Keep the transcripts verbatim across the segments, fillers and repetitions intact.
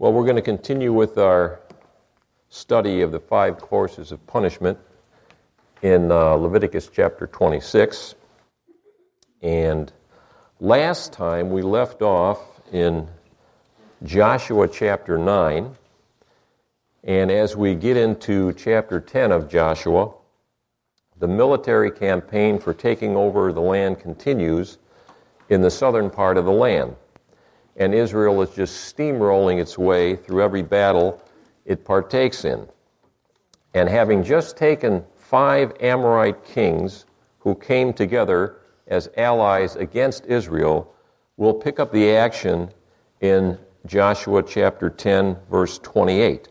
Well, we're going to continue with our study of the five courses of punishment in uh, Leviticus chapter twenty-six. And last time we left off in Joshua chapter nine. And as we get into chapter ten of Joshua, the military campaign for taking over the land continues in the southern part of the land. And Israel is just steamrolling its way through every battle it partakes in. And having just taken five Amorite kings who came together as allies against Israel, we'll pick up the action in Joshua chapter ten, verse twenty-eight,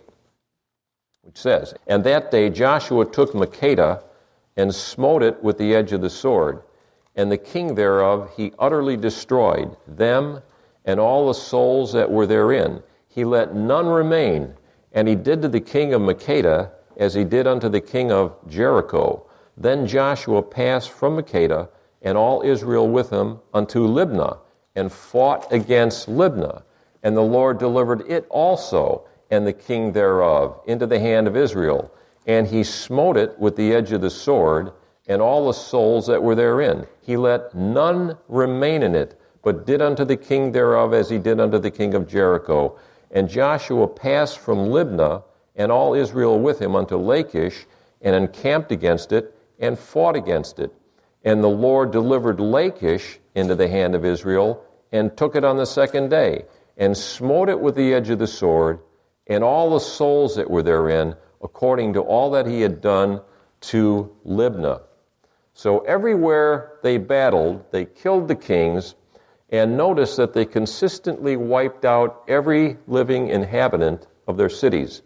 which says, "And that day Joshua took Makkedah and smote it with the edge of the sword, and the king thereof he utterly destroyed, them and all the souls that were therein. He let none remain, and he did to the king of Makkedah as he did unto the king of Jericho. Then Joshua passed from Makkedah, and all Israel with him, unto Libnah, and fought against Libnah. And the Lord delivered it also, and the king thereof, into the hand of Israel. And he smote it with the edge of the sword, and all the souls that were therein. He let none remain in it, but did unto the king thereof as he did unto the king of Jericho. And Joshua passed from Libnah, and all Israel with him, unto Lachish, and encamped against it, and fought against it. And the Lord delivered Lachish into the hand of Israel, and took it on the second day, and smote it with the edge of the sword, and all the souls that were therein, according to all that he had done to Libnah." So everywhere they battled, they killed the kings, and notice that they consistently wiped out every living inhabitant of their cities.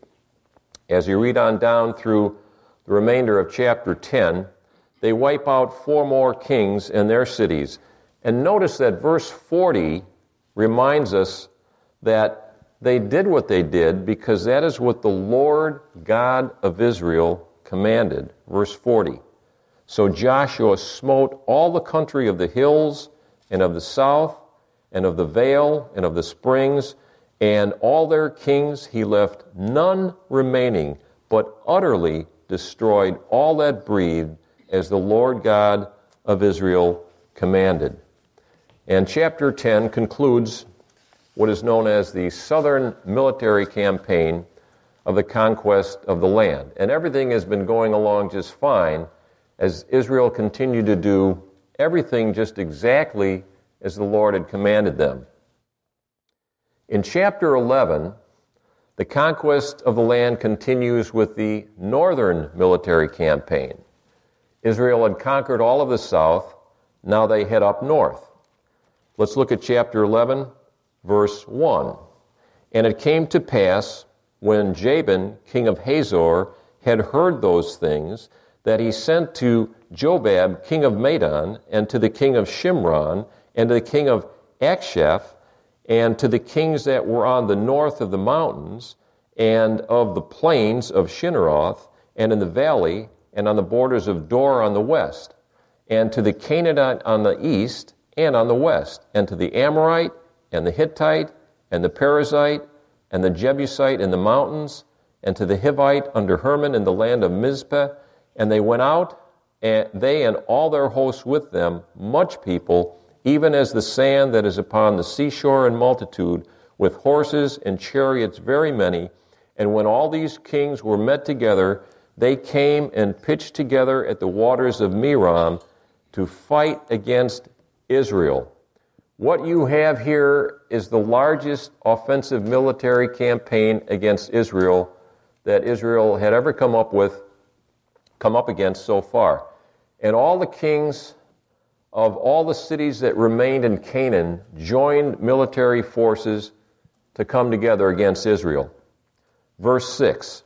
As you read on down through the remainder of chapter ten, they wipe out four more kings and their cities. And notice that verse forty reminds us that they did what they did because that is what the Lord God of Israel commanded. Verse forty. "So Joshua smote all the country of the hills and of the south, and of the vale, and of the springs, and all their kings he left none remaining, but utterly destroyed all that breathed, as the Lord God of Israel commanded." And chapter ten concludes what is known as the southern military campaign of the conquest of the land. And everything has been going along just fine as Israel continued to do everything just exactly as the Lord had commanded them. In chapter eleven, the conquest of the land continues with the northern military campaign. Israel had conquered all of the south, now they head up north. Let's look at chapter eleven, verse one. "And it came to pass, when Jabin, king of Hazor, had heard those things, that he sent to Jobab, king of Madon, and to the king of Shimron, and to the king of Akshaph, and to the kings that were on the north of the mountains, and of the plains of Shinneroth, and in the valley, and on the borders of Dor on the west, and to the Canaanite on the east, and on the west, and to the Amorite, and the Hittite, and the Perizzite, and the Jebusite in the mountains, and to the Hivite under Hermon in the land of Mizpeh. And they went out, and they and all their hosts with them, much people, even as the sand that is upon the seashore in multitude, with horses and chariots very many. And when all these kings were met together, they came and pitched together at the waters of Merom to fight against Israel." What you have here is the largest offensive military campaign against Israel that Israel had ever come up with, come up against so far. And all the kings of all the cities that remained in Canaan joined military forces to come together against Israel. Verse six,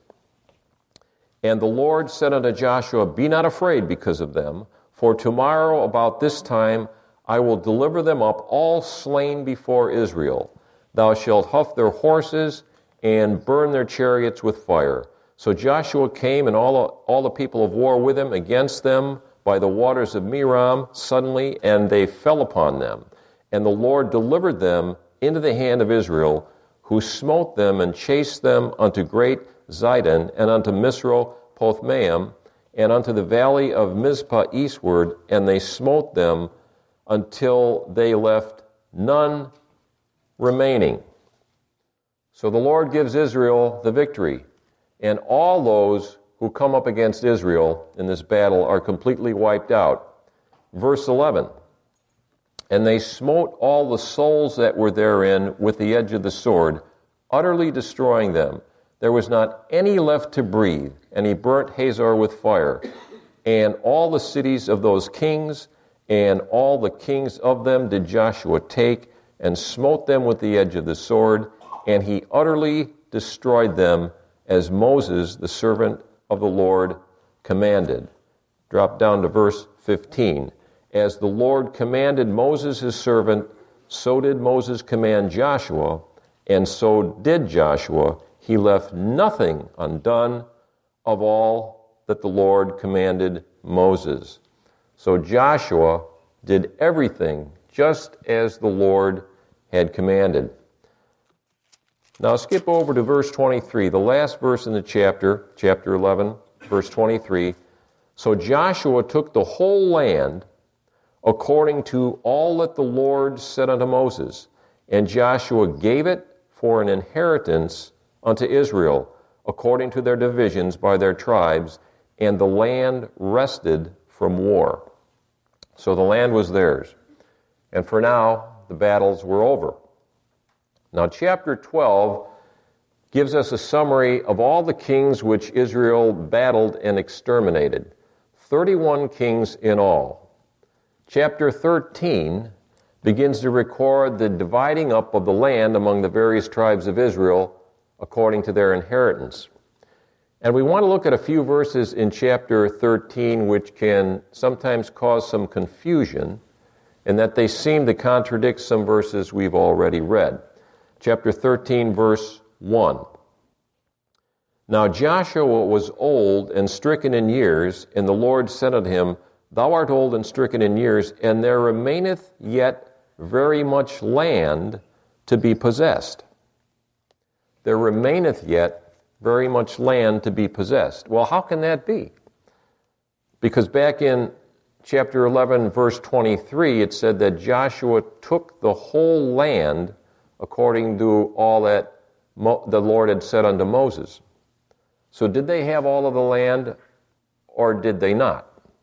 "And the Lord said unto Joshua, Be not afraid because of them, for tomorrow about this time I will deliver them up all slain before Israel. Thou shalt huff their horses and burn their chariots with fire." So Joshua came and all, all the people of war with him against them by the waters of Merom suddenly, and they fell upon them. And the Lord delivered them into the hand of Israel, who smote them and chased them unto great Zidon, and unto Misro-Pothmaim, and unto the valley of Mizpah eastward, and they smote them until they left none remaining. So the Lord gives Israel the victory, and all those who come up against Israel in this battle are completely wiped out. Verse eleven, and they smote all the souls that were therein with the edge of the sword, utterly destroying them. There was not any left to breathe, and he burnt Hazor with fire, and all the cities of those kings, and all the kings of them did Joshua take, and smote them with the edge of the sword, and he utterly destroyed them, as Moses, the servant of the Lord, commanded. Drop down to verse fifteen. As the Lord commanded Moses his servant, so did Moses command Joshua, and so did Joshua. He left nothing undone of all that the Lord commanded Moses. So Joshua did everything just as the Lord had commanded. Now skip over to verse twenty-three, the last verse in the chapter, chapter eleven, verse twenty-three. So Joshua took the whole land according to all that the Lord said unto Moses, and Joshua gave it for an inheritance unto Israel, according to their divisions by their tribes, and the land rested from war. So the land was theirs. And for now, the battles were over. Now, chapter twelve gives us a summary of all the kings which Israel battled and exterminated. thirty-one kings in all. Chapter thirteen begins to record the dividing up of the land among the various tribes of Israel according to their inheritance. And we want to look at a few verses in chapter thirteen which can sometimes cause some confusion in that they seem to contradict some verses we've already read. Chapter thirteen, verse one. Now Joshua was old and stricken in years, and the Lord said unto him, Thou art old and stricken in years, and there remaineth yet very much land to be possessed. There remaineth yet very much land to be possessed. Well, how can that be? Because back in chapter eleven, verse twenty-three, it said that Joshua took the whole land according to all that Mo- the Lord had said unto Moses. So did they have all of the land, or did they not?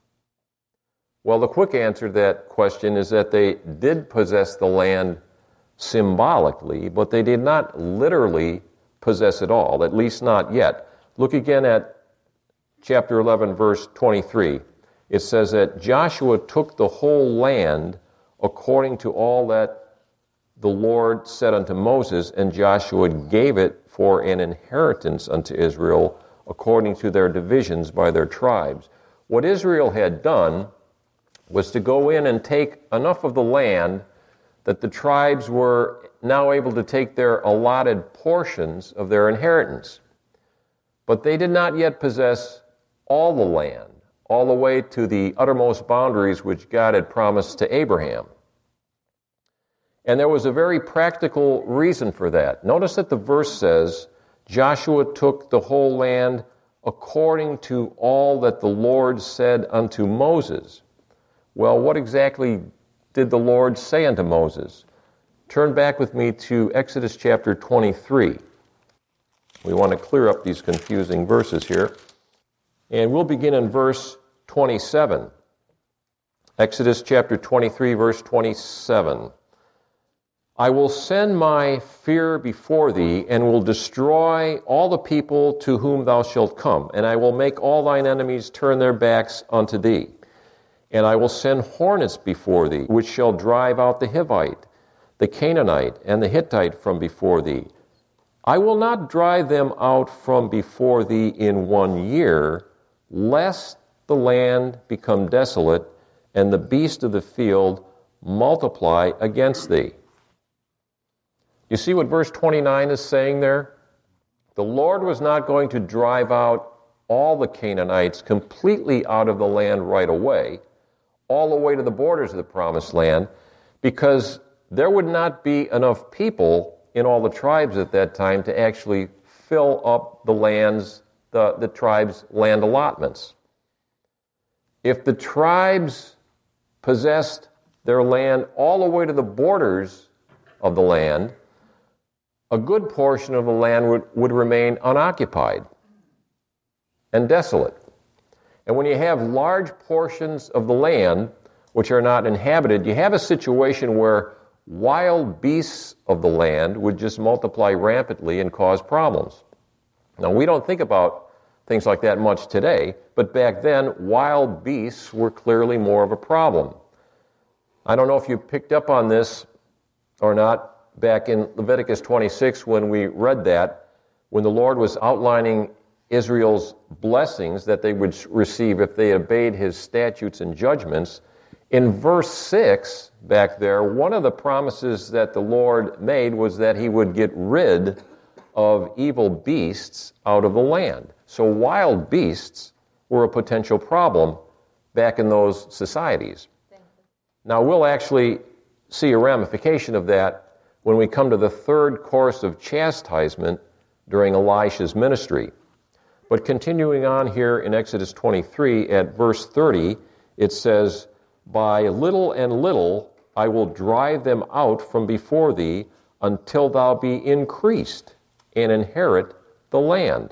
Well, the quick answer to that question is that they did possess the land symbolically, but they did not literally possess it all, at least not yet. Look again at chapter eleven, verse twenty-three. It says that Joshua took the whole land according to all that the Lord said unto Moses, and Joshua gave it for an inheritance unto Israel according to their divisions by their tribes. What Israel had done was to go in and take enough of the land that the tribes were now able to take their allotted portions of their inheritance. But they did not yet possess all the land, all the way to the uttermost boundaries which God had promised to Abraham. And there was a very practical reason for that. Notice that the verse says, Joshua took the whole land according to all that the Lord said unto Moses. Well, what exactly did the Lord say unto Moses? Turn back with me to Exodus chapter twenty-three. We want to clear up these confusing verses here. And we'll begin in verse twenty-seven. Exodus chapter twenty-three, verse twenty-seven. I will send my fear before thee, and will destroy all the people to whom thou shalt come, and I will make all thine enemies turn their backs unto thee. And I will send hornets before thee, which shall drive out the Hivite, the Canaanite, and the Hittite from before thee. I will not drive them out from before thee in one year, lest the land become desolate, and the beast of the field multiply against thee. You see what verse twenty-nine is saying there? The Lord was not going to drive out all the Canaanites completely out of the land right away, all the way to the borders of the promised land, because there would not be enough people in all the tribes at that time to actually fill up the lands, the, the tribes' land allotments. If the tribes possessed their land all the way to the borders of the land, a good portion of the land would, would remain unoccupied and desolate. And when you have large portions of the land which are not inhabited, you have a situation where wild beasts of the land would just multiply rampantly and cause problems. Now, we don't think about things like that much today, but back then, wild beasts were clearly more of a problem. I don't know if you picked up on this or not back in Leviticus twenty-six when we read that, when the Lord was outlining Israel's blessings that they would receive if they obeyed his statutes and judgments. In verse six, back there, one of the promises that the Lord made was that he would get rid of evil beasts out of the land. So wild beasts were a potential problem back in those societies. Now, we'll actually see a ramification of that when we come to the third course of chastisement during Elisha's ministry. But continuing on here in Exodus twenty-three, at verse thirty, it says, "By little and little I will drive them out from before thee, until thou be increased and inherit the land."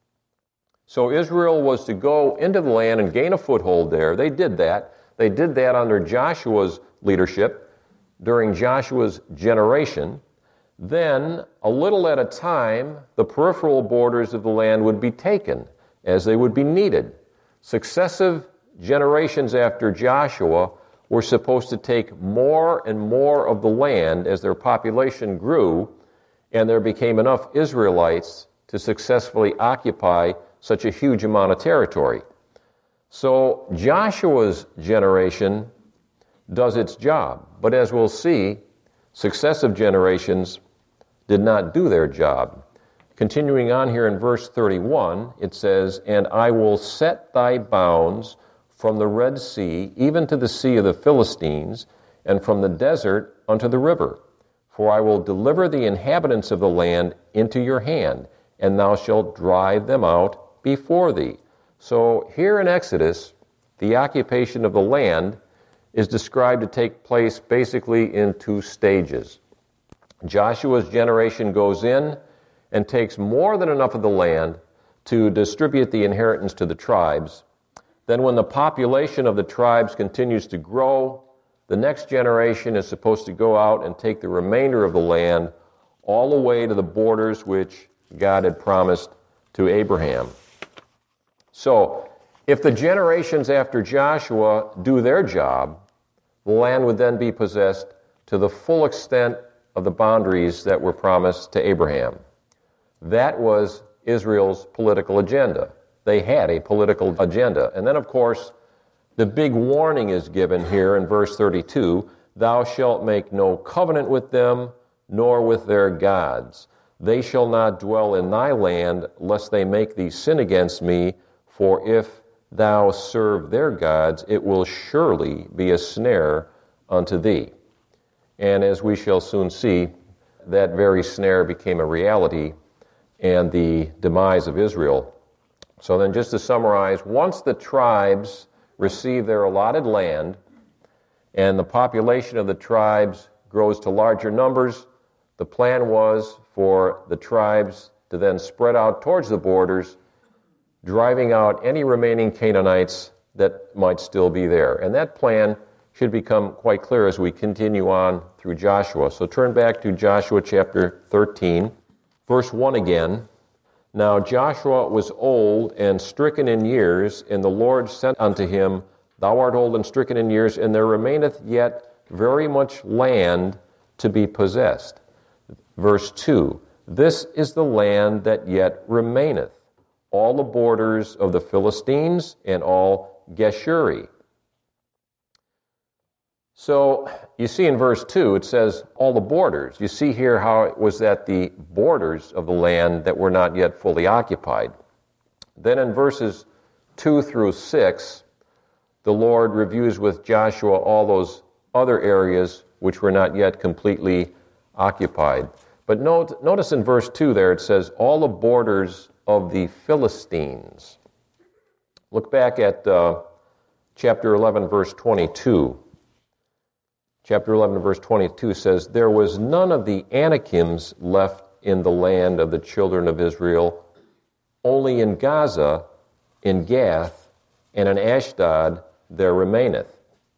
So Israel was to go into the land and gain a foothold there. They did that. They did that under Joshua's leadership during Joshua's generation. Then, a little at a time, the peripheral borders of the land would be taken as they would be needed. Successive generations after Joshua were supposed to take more and more of the land as their population grew, and there became enough Israelites to successfully occupy such a huge amount of territory. So Joshua's generation does its job, but as we'll see, successive generations did not do their job. Continuing on here in verse thirty-one, it says, "And I will set thy bounds from the Red Sea, even to the sea of the Philistines, and from the desert unto the river. For I will deliver the inhabitants of the land into your hand, and thou shalt drive them out before thee." So here in Exodus, the occupation of the land is described to take place basically in two stages. Joshua's generation goes in and takes more than enough of the land to distribute the inheritance to the tribes. Then when the population of the tribes continues to grow, the next generation is supposed to go out and take the remainder of the land all the way to the borders which God had promised to Abraham. So, if the generations after Joshua do their job, the land would then be possessed to the full extent of the boundaries that were promised to Abraham. That was Israel's political agenda. They had a political agenda. And then, of course, the big warning is given here in verse thirty-two, "Thou shalt make no covenant with them, nor with their gods. They shall not dwell in thy land, lest they make thee sin against me. For if thou serve their gods, it will surely be a snare unto thee." And as we shall soon see, that very snare became a reality and the demise of Israel. So then, just to summarize, once the tribes receive their allotted land and the population of the tribes grows to larger numbers, the plan was for the tribes to then spread out towards the borders, driving out any remaining Canaanites that might still be there. And that plan should become quite clear as we continue on through Joshua. So turn back to Joshua chapter thirteen, verse one again. "Now Joshua was old and stricken in years, and the Lord said unto him, Thou art old and stricken in years, and there remaineth yet very much land to be possessed." Verse two, "This is the land that yet remaineth, all the borders of the Philistines and all Geshuri." So you see in verse two, it says all the borders. You see here how it was at the borders of the land that were not yet fully occupied. Then in verses two through six, the Lord reviews with Joshua all those other areas which were not yet completely occupied. But note, notice in verse two there it says, all the borders of the Philistines. Look back at uh, chapter eleven, verse twenty-two. Chapter eleven, verse twenty-two says, there was none of the Anakims left in the land of the children of Israel, only in Gaza, in Gath, and in Ashdod there remaineth.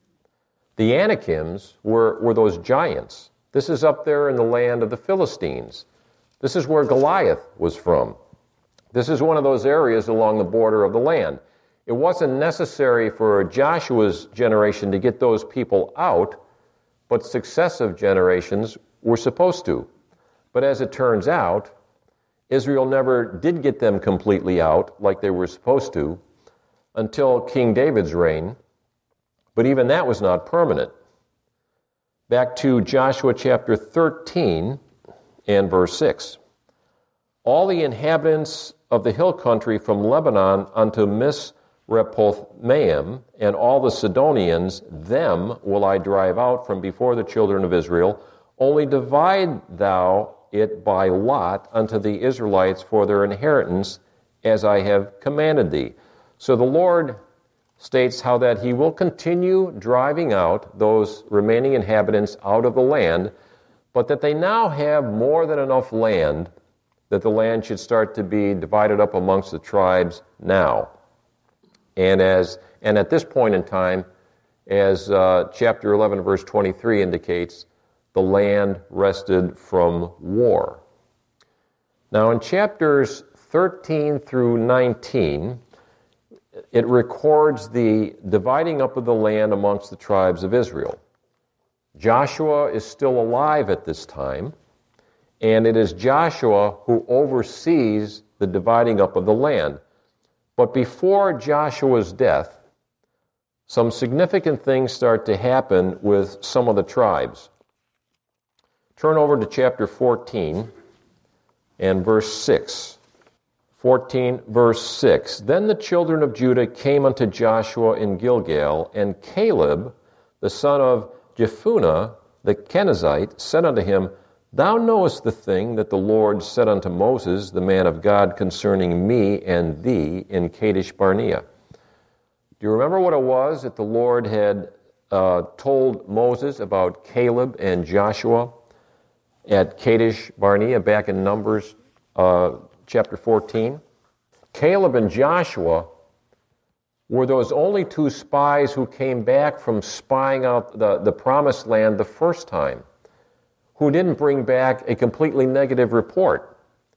The Anakims were, were those giants. This is up there in the land of the Philistines. This is where Goliath was from. This is one of those areas along the border of the land. It wasn't necessary for Joshua's generation to get those people out, but successive generations were supposed to. But as it turns out, Israel never did get them completely out like they were supposed to until King David's reign, but even that was not permanent. Back to Joshua chapter thirteen and verse six. All the inhabitants of the hill country from Lebanon unto Misrephoth-maim, and all the Sidonians, them will I drive out from before the children of Israel. Only divide thou it by lot unto the Israelites for their inheritance, as I have commanded thee. So the Lord states how that he will continue driving out those remaining inhabitants out of the land, but that they now have more than enough land that the land should start to be divided up amongst the tribes now. And as and at this point in time, as uh, chapter eleven, verse twenty-three indicates, the land rested from war. Now in chapters thirteen through nineteen, it records the dividing up of the land amongst the tribes of Israel. Joshua is still alive at this time, and it is Joshua who oversees the dividing up of the land. But before Joshua's death, some significant things start to happen with some of the tribes. Turn over to chapter fourteen and verse six. fourteen, verse six. Then the children of Judah came unto Joshua in Gilgal, and Caleb, the son of Jephunneh, the Kenizzite, said unto him, Thou knowest the thing that the Lord said unto Moses, the man of God, concerning me and thee in Kadesh Barnea. Do you remember what it was that the Lord had uh, told Moses about Caleb and Joshua at Kadesh Barnea back in Numbers uh, chapter fourteen? Caleb and Joshua were those only two spies who came back from spying out the, the promised land the first time, who didn't bring back a completely negative report.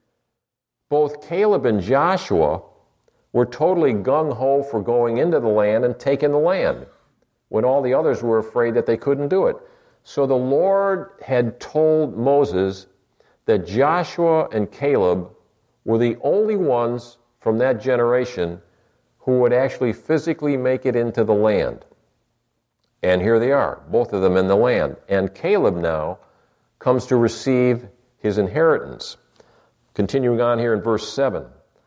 Both Caleb and Joshua were totally gung-ho for going into the land and taking the land, when all the others were afraid that they couldn't do it. So the Lord had told Moses that Joshua and Caleb were the only ones from that generation who would actually physically make it into the land. And here they are, both of them in the land. And Caleb now comes to receive his inheritance. Continuing on here in verse seven.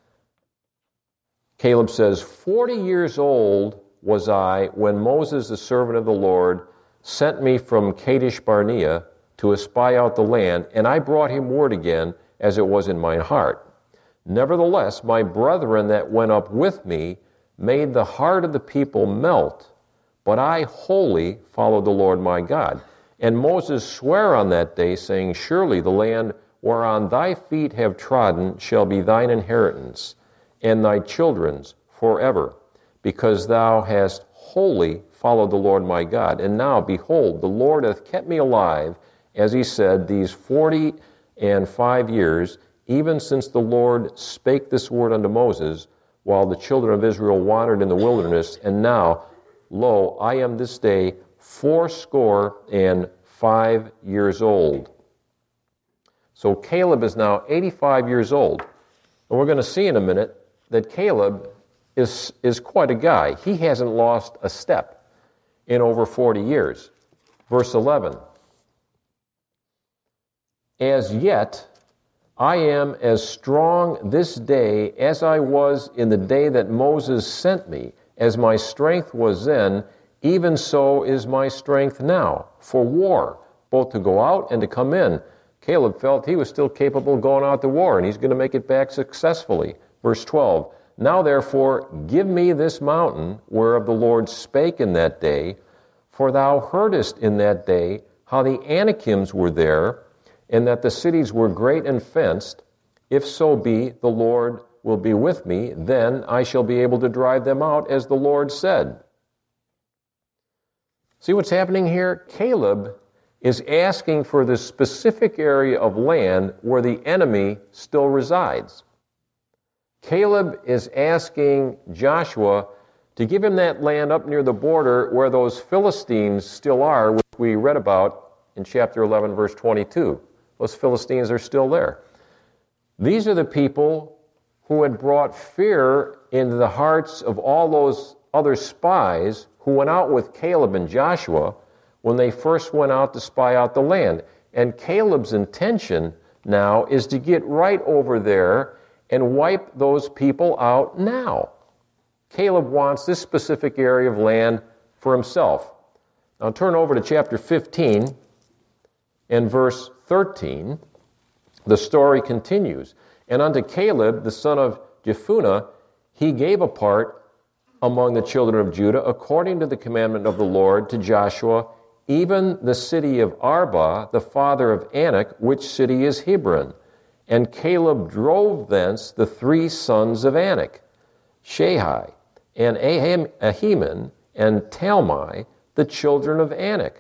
Caleb says, Forty years old was I when Moses, the servant of the Lord, sent me from Kadesh Barnea to espy out the land, and I brought him word again, as it was in mine heart. Nevertheless, my brethren that went up with me made the heart of the people melt, but I wholly followed the Lord my God. And Moses sware on that day, saying, Surely the land whereon thy feet have trodden shall be thine inheritance, and thy children's forever, because thou hast wholly followed the Lord my God. And now, behold, the Lord hath kept me alive, as he said, these forty and five years, even since the Lord spake this word unto Moses, while the children of Israel wandered in the wilderness. And now, lo, I am this day fourscore and five years old. So Caleb is now eighty-five years old. And we're going to see in a minute that Caleb is, is quite a guy. He hasn't lost a step in over forty years. Verse eleven. As yet I am as strong this day as I was in the day that Moses sent me. As my strength was then, even so is my strength now, for war, both to go out and to come in. Caleb felt he was still capable of going out to war, and he's going to make it back successfully. Verse twelve, now therefore give me this mountain whereof the Lord spake in that day, for thou heardest in that day how the Anakims were there, and that the cities were great and fenced. If so be the Lord will be with me, then I shall be able to drive them out, as the Lord said. See what's happening here? Caleb is asking for the specific area of land where the enemy still resides. Caleb is asking Joshua to give him that land up near the border where those Philistines still are, which we read about in chapter eleven, verse twenty-two. Those Philistines are still there. These are the people who had brought fear into the hearts of all those other spies who went out with Caleb and Joshua when they first went out to spy out the land. And Caleb's intention now is to get right over there and wipe those people out now. Caleb wants this specific area of land for himself. Now turn over to chapter fifteen and verse thirteen. The story continues. And unto Caleb, the son of Jephunneh, he gave a part among the children of Judah, according to the commandment of the Lord to Joshua, even the city of Arba, the father of Anak, which city is Hebron. And Caleb drove thence the three sons of Anak, Shahai, and Ahiman, and Talmai, the children of Anak.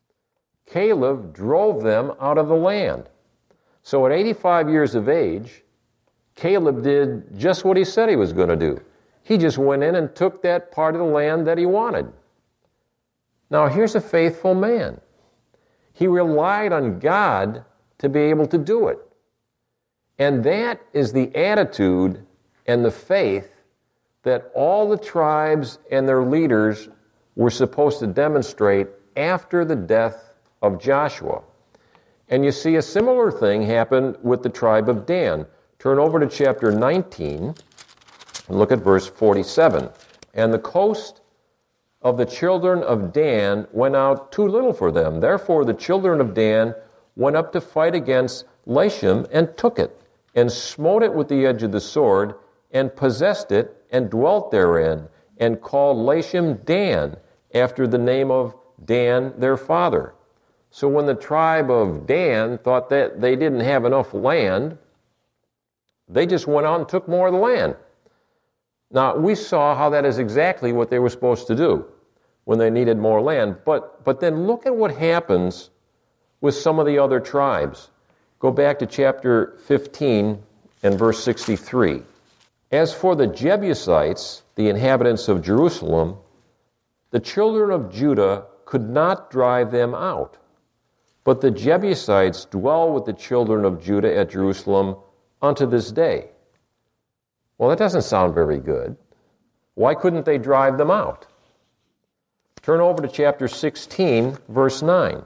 Caleb drove them out of the land. So at eighty-five years of age, Caleb did just what he said he was going to do. He just went in and took that part of the land that he wanted. Now here's a faithful man. He relied on God to be able to do it. And that is the attitude and the faith that all the tribes and their leaders were supposed to demonstrate after the death of Joshua. And you see a similar thing happened with the tribe of Dan. Turn over to chapter nineteen and look at verse forty-seven. And the coast of the children of Dan went out too little for them. Therefore the children of Dan went up to fight against Lashem and took it, and smote it with the edge of the sword, and possessed it, and dwelt therein, and called Lashem Dan, after the name of Dan their father. So when the tribe of Dan thought that they didn't have enough land, they just went out and took more of the land. Now, we saw how that is exactly what they were supposed to do when they needed more land. But, but then look at what happens with some of the other tribes. Go back to chapter fifteen and verse sixty-three. As for the Jebusites, the inhabitants of Jerusalem, the children of Judah could not drive them out. But the Jebusites dwell with the children of Judah at Jerusalem unto this day. Well, that doesn't sound very good. Why couldn't they drive them out? Turn over to chapter sixteen, verse nine.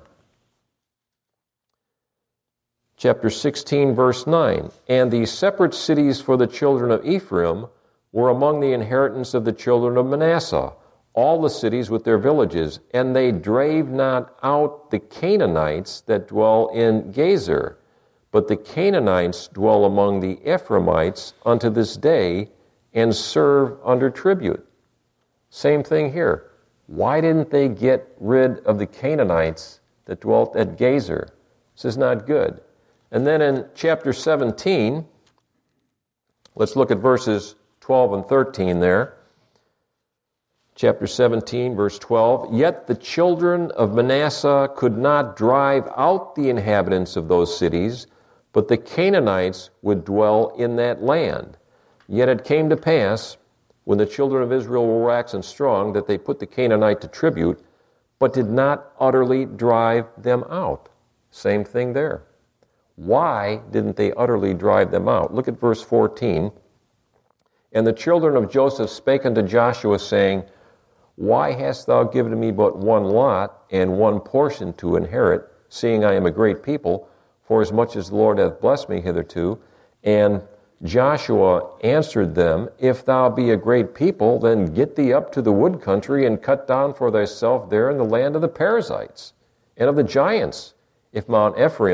Chapter sixteen, verse nine. And the separate cities for the children of Ephraim were among the inheritance of the children of Manasseh, all the cities with their villages, and they drave not out the Canaanites that dwell in Gezer, but the Canaanites dwell among the Ephraimites unto this day, and serve under tribute. Same thing here. Why didn't they get rid of the Canaanites that dwelt at Gezer? This is not good. And then in chapter seventeen, let's look at verses twelve and thirteen there. Chapter seventeen, verse twelve, Yet the children of Manasseh could not drive out the inhabitants of those cities, but the Canaanites would dwell in that land. Yet it came to pass, when the children of Israel were waxen strong, that they put the Canaanite to tribute, but did not utterly drive them out. Same thing there. Why didn't they utterly drive them out? Look at verse fourteen. And the children of Joseph spake unto Joshua, saying, Why hast thou given me but one lot and one portion to inherit, seeing I am a great people, for as much as the Lord hath blessed me hitherto? And Joshua answered them, If thou be a great people, then get thee up to the wood country, and cut down for thyself there in the land of the Perizzites and of the giants, if Mount Ephraim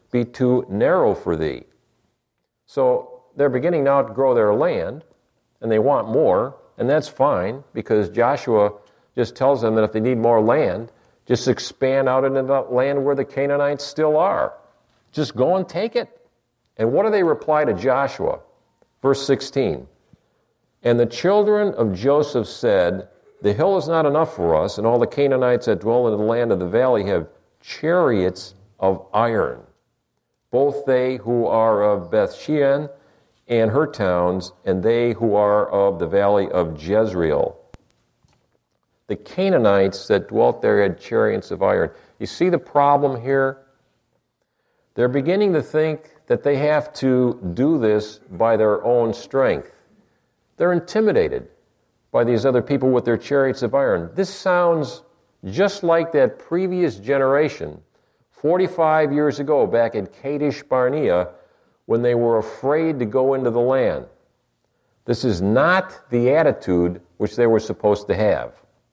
be too narrow for thee. So they're beginning now to grow their land, and they want more, and that's fine, because Joshua just tells them that if they need more land, just expand out into the land where the Canaanites still are. Just go and take it. And what do they reply to Joshua? Verse sixteen. And the children of Joseph said, the hill is not enough for us, and all the Canaanites that dwell in the land of the valley have chariots of iron, both they who are of Bethshean and her towns, and they who are of the valley of Jezreel. The Canaanites that dwelt there had chariots of iron. You see the problem here? They're beginning to think that they have to do this by their own strength. They're intimidated by these other people with their chariots of iron. This sounds just like that previous generation, forty-five years ago, back at Kadesh Barnea, when they were afraid to go into the land. This is not the attitude which they were supposed to have.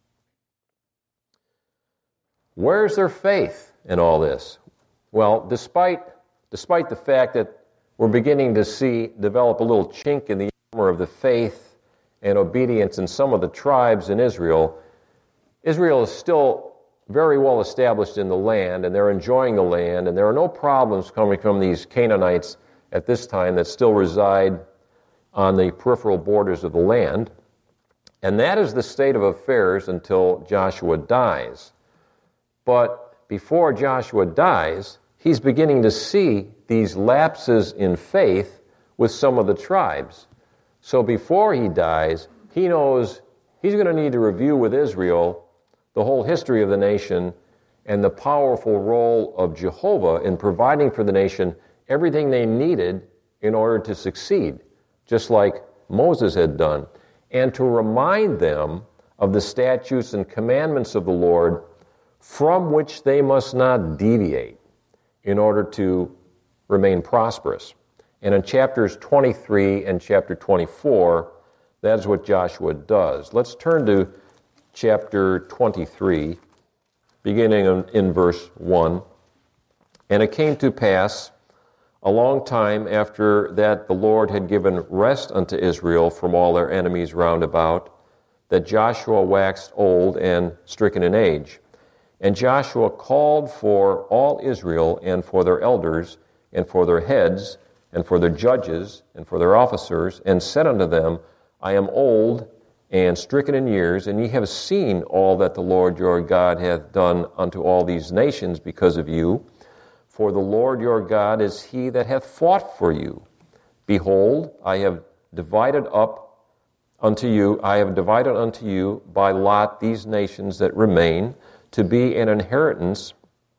Where's their faith in all this? Well, despite, despite the fact that we're beginning to see develop a little chink in the armor of the faith and obedience in some of the tribes in Israel, Israel is still very well established in the land, and they're enjoying the land, and there are no problems coming from these Canaanites at this time that still reside on the peripheral borders of the land. And that is the state of affairs until Joshua dies. But before Joshua dies, he's beginning to see these lapses in faith with some of the tribes. So before he dies, he knows he's going to need to review with Israel the whole history of the nation and the powerful role of Jehovah in providing for the nation everything they needed in order to succeed, just like Moses had done, and to remind them of the statutes and commandments of the Lord from which they must not deviate in order to remain prosperous. And in chapters twenty-three and chapter twenty-four, that is what Joshua does. Let's turn to chapter twenty-three, beginning in, in verse one. And it came to pass a long time after that the Lord had given rest unto Israel from all their enemies round about, that Joshua waxed old and stricken in age. And Joshua called for all Israel and for their elders and for their heads and for their judges and for their officers, and said unto them, I am old and stricken in years, and ye have seen all that the Lord your God hath done unto all these nations because of you. For the Lord your God is he that hath fought for you. Behold, I have divided up unto you, I have divided unto you by lot these nations that remain, to be an inheritance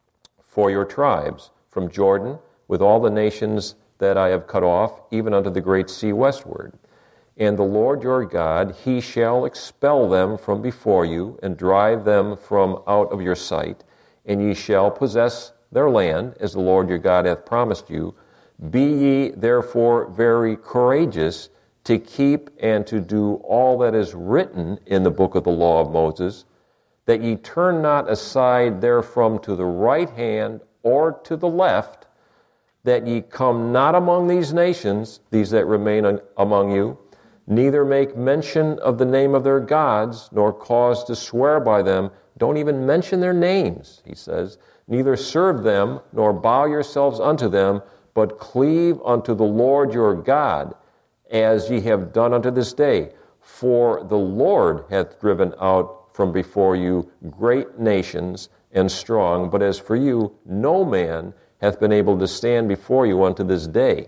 for your tribes, from Jordan, with all the nations that I have cut off, even unto the great sea westward. And the Lord your God, he shall expel them from before you, and drive them from out of your sight, and ye shall possess their land, as the Lord your God hath promised you. Be ye therefore very courageous to keep and to do all that is written in the book of the law of Moses, that ye turn not aside therefrom to the right hand or to the left, that ye come not among these nations, these that remain among you, neither make mention of the name of their gods, nor cause to swear by them. Don't even mention their names, he says. Neither serve them, nor bow yourselves unto them, but cleave unto the Lord your God, as ye have done unto this day. For the Lord hath driven out from before you great nations and strong, but as for you, no man hath been able to stand before you unto this day.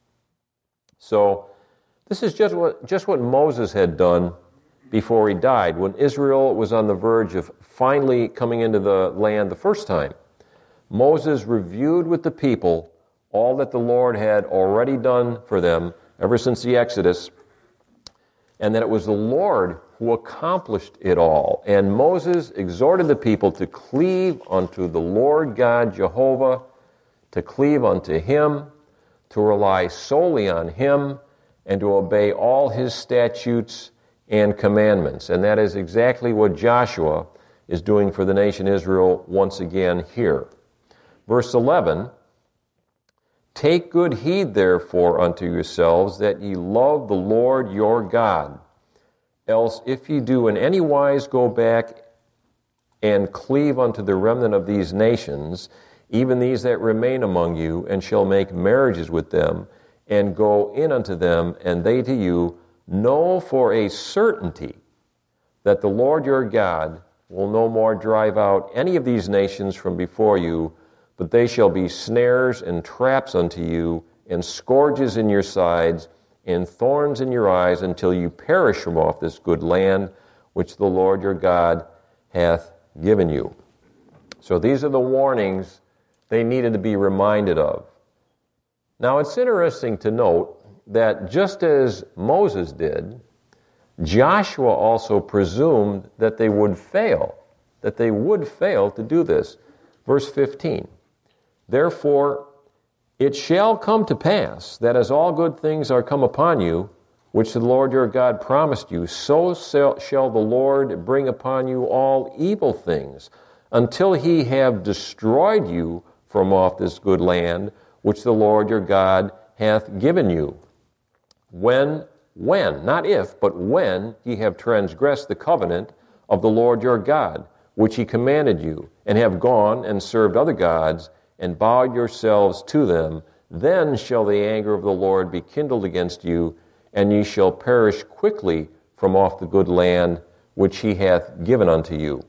So, this is just what, just what Moses had done before he died, when Israel was on the verge of finally coming into the land the first time. Moses reviewed with the people all that the Lord had already done for them ever since the Exodus, and that it was the Lord who accomplished it all. And Moses exhorted the people to cleave unto the Lord God Jehovah, to cleave unto him, to rely solely on him, and to obey all his statutes and commandments. And that is exactly what Joshua is doing for the nation Israel once again here. Verse eleven, Take good heed, therefore, unto yourselves, that ye love the Lord your God. Else, if ye do in any wise go back and cleave unto the remnant of these nations, even these that remain among you, and shall make marriages with them, and go in unto them, and they to you, know for a certainty that the Lord your God will no more drive out any of these nations from before you, but they shall be snares and traps unto you, and scourges in your sides, and thorns in your eyes, until you perish from off this good land which the Lord your God hath given you. So these are the warnings they needed to be reminded of. Now it's interesting to note that just as Moses did, Joshua also presumed that they would fail, that they would fail to do this. Verse fifteen, therefore it shall come to pass that as all good things are come upon you, which the Lord your God promised you, so shall the Lord bring upon you all evil things, until he have destroyed you from off this good land, which the Lord your God hath given you. When, when, not if, but when ye have transgressed the covenant of the Lord your God, which he commanded you, and have gone and served other gods, and bowed yourselves to them, then shall the anger of the Lord be kindled against you, and ye shall perish quickly from off the good land which he hath given unto you.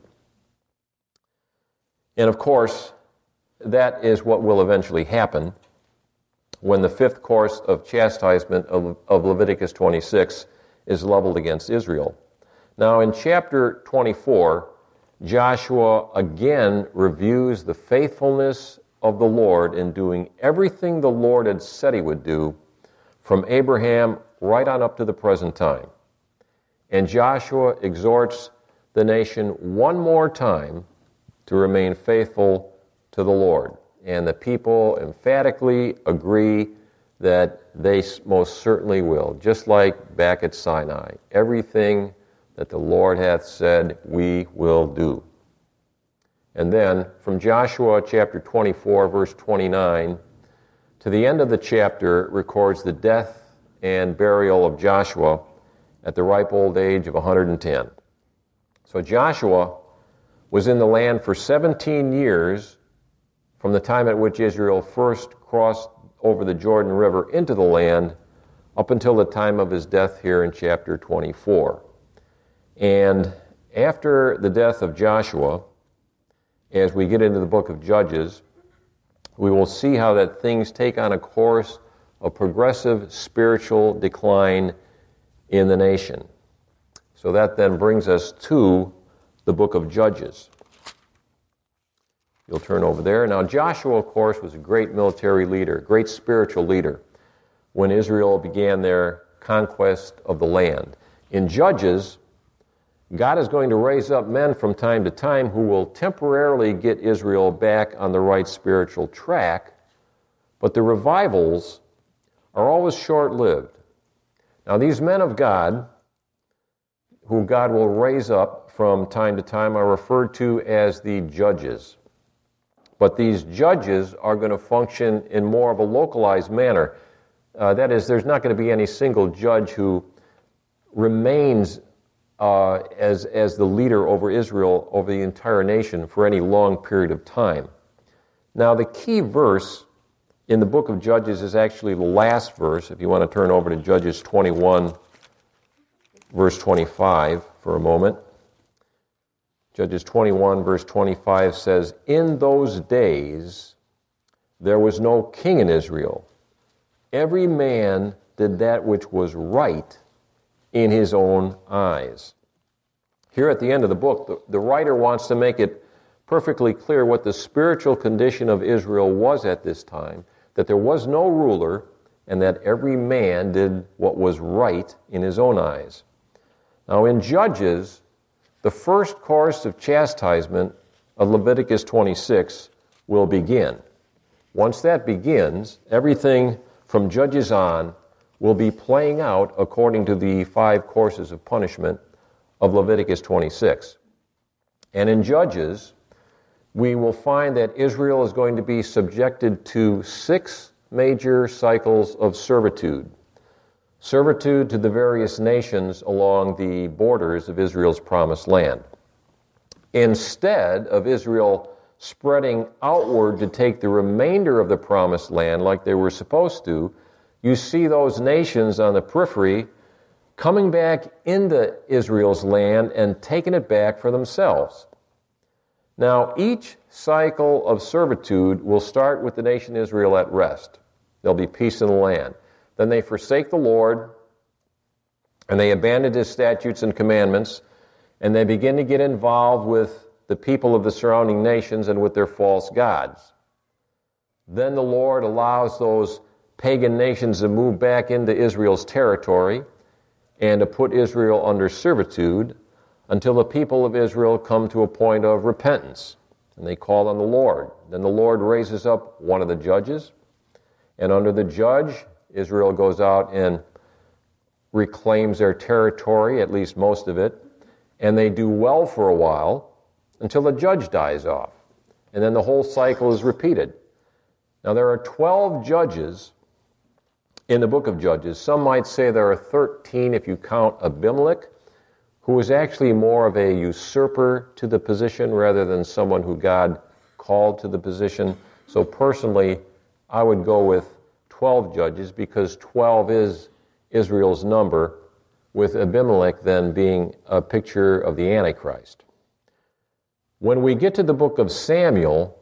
And of course, that is what will eventually happen when the fifth course of chastisement of, of Leviticus twenty-six is leveled against Israel. Now in chapter twenty-four, Joshua again reviews the faithfulness of the Lord in doing everything the Lord had said he would do from Abraham right on up to the present time. And Joshua exhorts the nation one more time to remain faithful to the Lord. And the people emphatically agree that they most certainly will, just like back at Sinai. Everything that the Lord hath said, we will do. And then, from Joshua chapter twenty-four, verse twenty-nine, to the end of the chapter, records the death and burial of Joshua at the ripe old age of one hundred ten. So Joshua was in the land for seventeen years from the time at which Israel first crossed over the Jordan River into the land up until the time of his death here in chapter twenty-four. And after the death of Joshua, as we get into the book of Judges, we will see how that things take on a course of progressive spiritual decline in the nation. So that then brings us to the book of Judges. You'll turn over there. Now Joshua, of course, was a great military leader, great spiritual leader when Israel began their conquest of the land. In Judges, God is going to raise up men from time to time who will temporarily get Israel back on the right spiritual track, but the revivals are always short-lived. Now, these men of God, who God will raise up from time to time, are referred to as the judges. But these judges are going to function in more of a localized manner. Uh, that is, there's not going to be any single judge who remains Uh, as, as the leader over Israel, over the entire nation for any long period of time. Now, the key verse in the book of Judges is actually the last verse. If you want to turn over to Judges twenty-one, verse twenty-five for a moment. Judges twenty-one, verse twenty-five says, "In those days there was no king in Israel. Every man did that which was right in his own eyes." Here at the end of the book, the, the writer wants to make it perfectly clear what the spiritual condition of Israel was at this time, that there was no ruler, and that every man did what was right in his own eyes. Now in Judges, the first course of chastisement of Leviticus twenty-six will begin. Once that begins, everything from Judges on will be playing out according to the five courses of punishment of Leviticus twenty-six. And in Judges, we will find that Israel is going to be subjected to six major cycles of servitude. Servitude to the various nations along the borders of Israel's promised land. Instead of Israel spreading outward to take the remainder of the promised land like they were supposed to, you see those nations on the periphery coming back into Israel's land and taking it back for themselves. Now, each cycle of servitude will start with the nation Israel at rest. There'll be peace in the land. Then they forsake the Lord, and they abandon His statutes and commandments, and they begin to get involved with the people of the surrounding nations and with their false gods. Then the Lord allows those pagan nations to move back into Israel's territory and to put Israel under servitude until the people of Israel come to a point of repentance, and they call on the Lord. Then the Lord raises up one of the judges, and under the judge, Israel goes out and reclaims their territory, at least most of it, and they do well for a while until the judge dies off, and then the whole cycle is repeated. Now, there are twelve judges in the book of Judges. Some might say there are thirteen if you count Abimelech, who was actually more of a usurper to the position rather than someone who God called to the position. So personally, I would go with twelve judges because twelve is Israel's number, with Abimelech then being a picture of the Antichrist. When we get to the book of Samuel,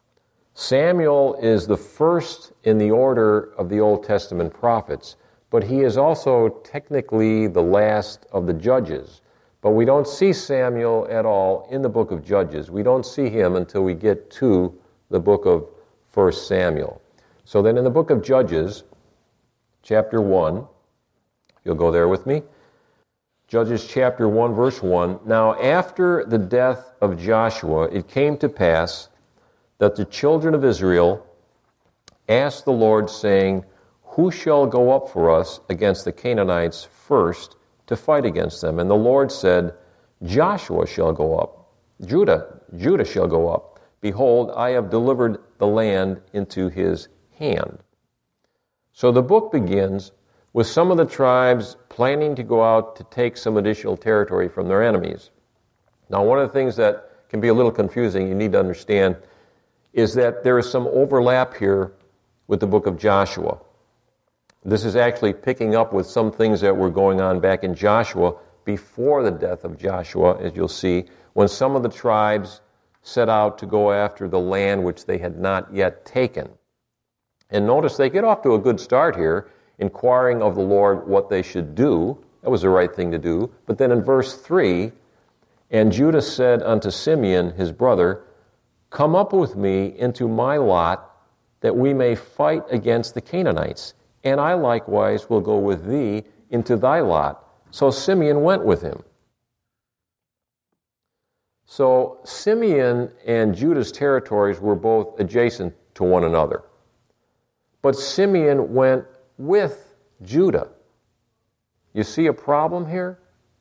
Samuel is the first in the order of the Old Testament prophets, but he is also technically the last of the judges. But we don't see Samuel at all in the book of Judges. We don't see him until we get to the book of First Samuel. So then in the book of Judges, chapter one, you'll go there with me. Judges chapter one, verse one. Now after the death of Joshua, it came to pass that the children of Israel asked the Lord, saying, Who shall go up for us against the Canaanites first to fight against them? And the Lord said, Joshua shall go up. Judah, Judah shall go up. Behold, I have delivered the land into his hand. So the book begins with some of the tribes planning to go out to take some additional territory from their enemies. Now, one of the things that can be a little confusing, you need to understand, is that there is some overlap here with the book of Joshua. This is actually picking up with some things that were going on back in Joshua before the death of Joshua, as you'll see, when some of the tribes set out to go after the land which they had not yet taken. And notice they get off to a good start here, inquiring of the Lord what they should do. That was the right thing to do. But then in verse three, and Judah said unto Simeon his brother, Come up with me into my lot, that we may fight against the Canaanites. And I likewise will go with thee into thy lot. So Simeon went with him. So Simeon and Judah's territories were both adjacent to one another. But Simeon went with Judah. You see a problem here?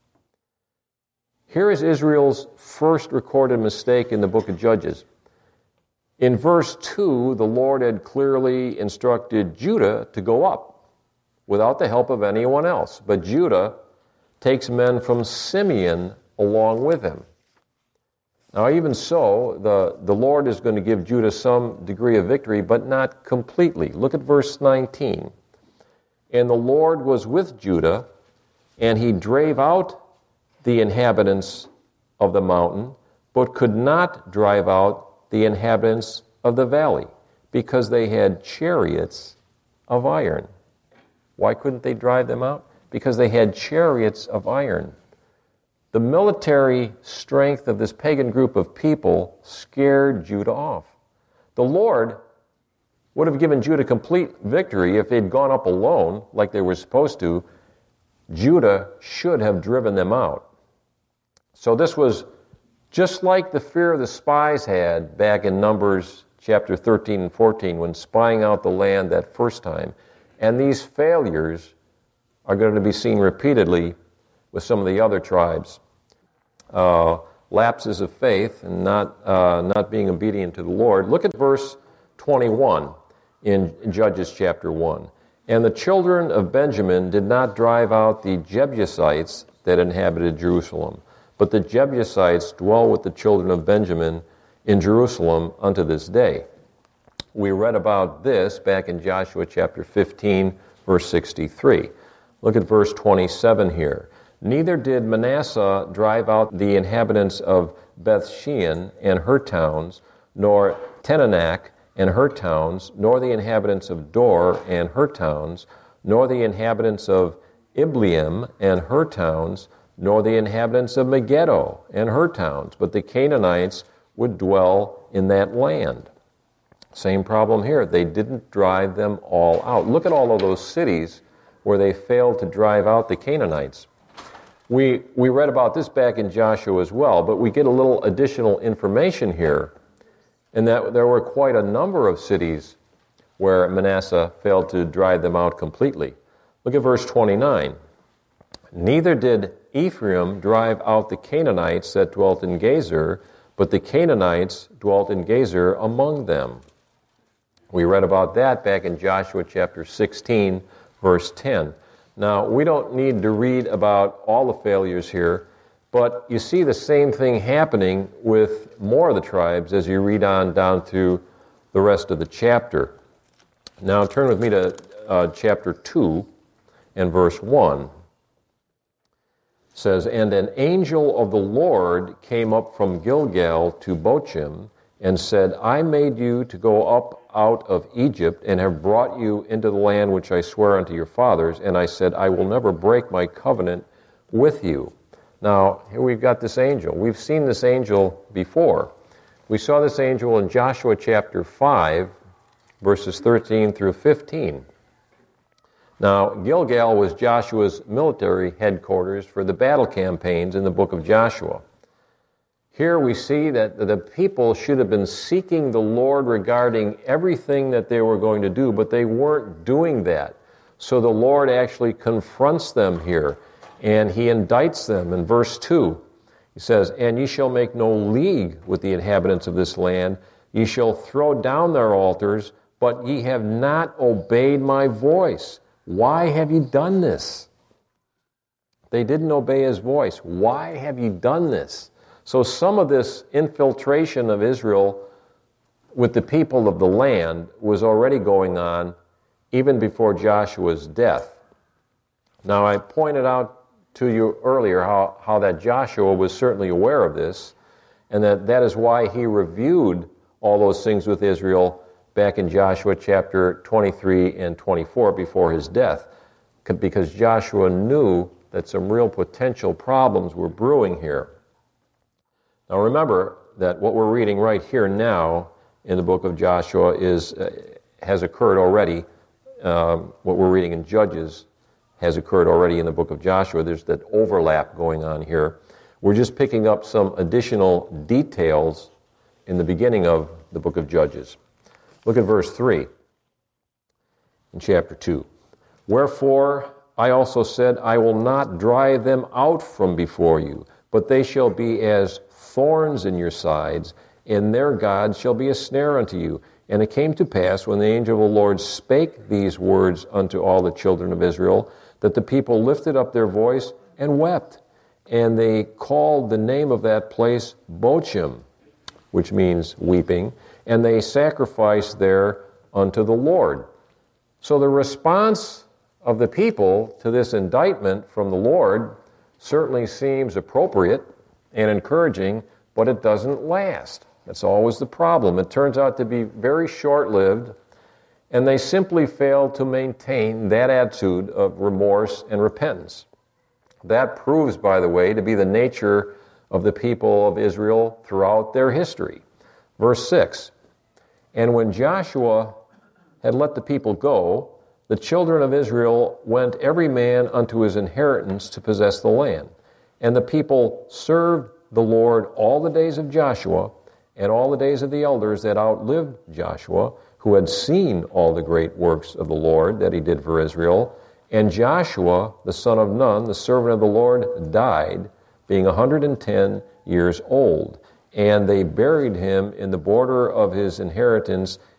Here is Israel's first recorded mistake in the book of Judges. In verse two, the Lord had clearly instructed Judah to go up without the help of anyone else. But Judah takes men from Simeon along with him. Now, even so, the, the Lord is going to give Judah some degree of victory, but not completely. Look at verse nineteen. And the Lord was with Judah, and he drave out the inhabitants of the mountain, but could not drive out the inhabitants of the valley, because they had chariots of iron. Why couldn't they drive them out? Because they had chariots of iron. The military strength of this pagan group of people scared Judah off. The Lord would have given Judah complete victory if they'd gone up alone like they were supposed to. Judah should have driven them out. So this was just like the fear the spies had back in Numbers chapter thirteen and fourteen when spying out the land that first time. And these failures are going to be seen repeatedly with some of the other tribes. Uh, lapses of faith and not uh, not being obedient to the Lord. Look at verse twenty-one. in Judges chapter one. And the children of Benjamin did not drive out the Jebusites that inhabited Jerusalem, but the Jebusites dwell with the children of Benjamin in Jerusalem unto this day. We read about this back in Joshua chapter fifteen, verse sixty-three. Look at verse twenty-seven here. Neither did Manasseh drive out the inhabitants of Bethshean and her towns, nor Tenanach and her towns, nor the inhabitants of Dor and her towns, nor the inhabitants of Ibleam and her towns, nor the inhabitants of Megiddo and her towns, but the Canaanites would dwell in that land. Same problem here. They didn't drive them all out. Look at all of those cities where they failed to drive out the Canaanites. We we read about this back in Joshua as well, but we get a little additional information here, and that there were quite a number of cities where Manasseh failed to drive them out completely. Look at verse twenty-nine. Neither did Ephraim drive out the Canaanites that dwelt in Gezer, but the Canaanites dwelt in Gezer among them. We read about that back in Joshua chapter sixteen, verse ten. Now, we don't need to read about all the failures here, but you see the same thing happening with more of the tribes as you read on down through the rest of the chapter. Now, turn with me to uh, chapter two and verse one. It says, And an angel of the Lord came up from Gilgal to Bochim, and said, I made you to go up out of Egypt, and have brought you into the land which I swear unto your fathers. And I said, I will never break my covenant with you. Now, here we've got this angel. We've seen this angel before. We saw this angel in Joshua chapter five, verses thirteen through fifteen. Now, Gilgal was Joshua's military headquarters for the battle campaigns in the book of Joshua. Here we see that the people should have been seeking the Lord regarding everything that they were going to do, but they weren't doing that. So the Lord actually confronts them here, and he indicts them in verse two. He says, And ye shall make no league with the inhabitants of this land. Ye shall throw down their altars, but ye have not obeyed my voice. Why have ye done this? They didn't obey his voice. Why have ye done this? So some of this infiltration of Israel with the people of the land was already going on even before Joshua's death. Now, I pointed out to you earlier how, how that Joshua was certainly aware of this, and that that is why he reviewed all those things with Israel back in Joshua chapter twenty-three and twenty-four before his death, because Joshua knew that some real potential problems were brewing here. Now remember that what we're reading right here now in the book of Joshua is uh, has occurred already. Um, what we're reading in Judges has occurred already in the book of Joshua. There's that overlap going on here. We're just picking up some additional details in the beginning of the book of Judges. Look at verse three in chapter two. Wherefore I also said, I will not drive them out from before you, but they shall be as thorns in your sides, and their gods shall be a snare unto you. And it came to pass, when the angel of the Lord spake these words unto all the children of Israel, that the people lifted up their voice and wept. And they called the name of that place Bochim, which means weeping, and they sacrificed there unto the Lord. So the response of the people to this indictment from the Lord certainly seems appropriate and encouraging, but it doesn't last. That's always the problem. It turns out to be very short-lived, and they simply fail to maintain that attitude of remorse and repentance. That proves, by the way, to be the nature of the people of Israel throughout their history. Verse six, And when Joshua had let the people go, the children of Israel went every man unto his inheritance to possess the land. And the people served the Lord all the days of Joshua, and all the days of the elders that outlived Joshua, who had seen all the great works of the Lord that he did for Israel. And Joshua, the son of Nun, the servant of the Lord, died, being a hundred and ten years old. And they buried him in the border of his inheritance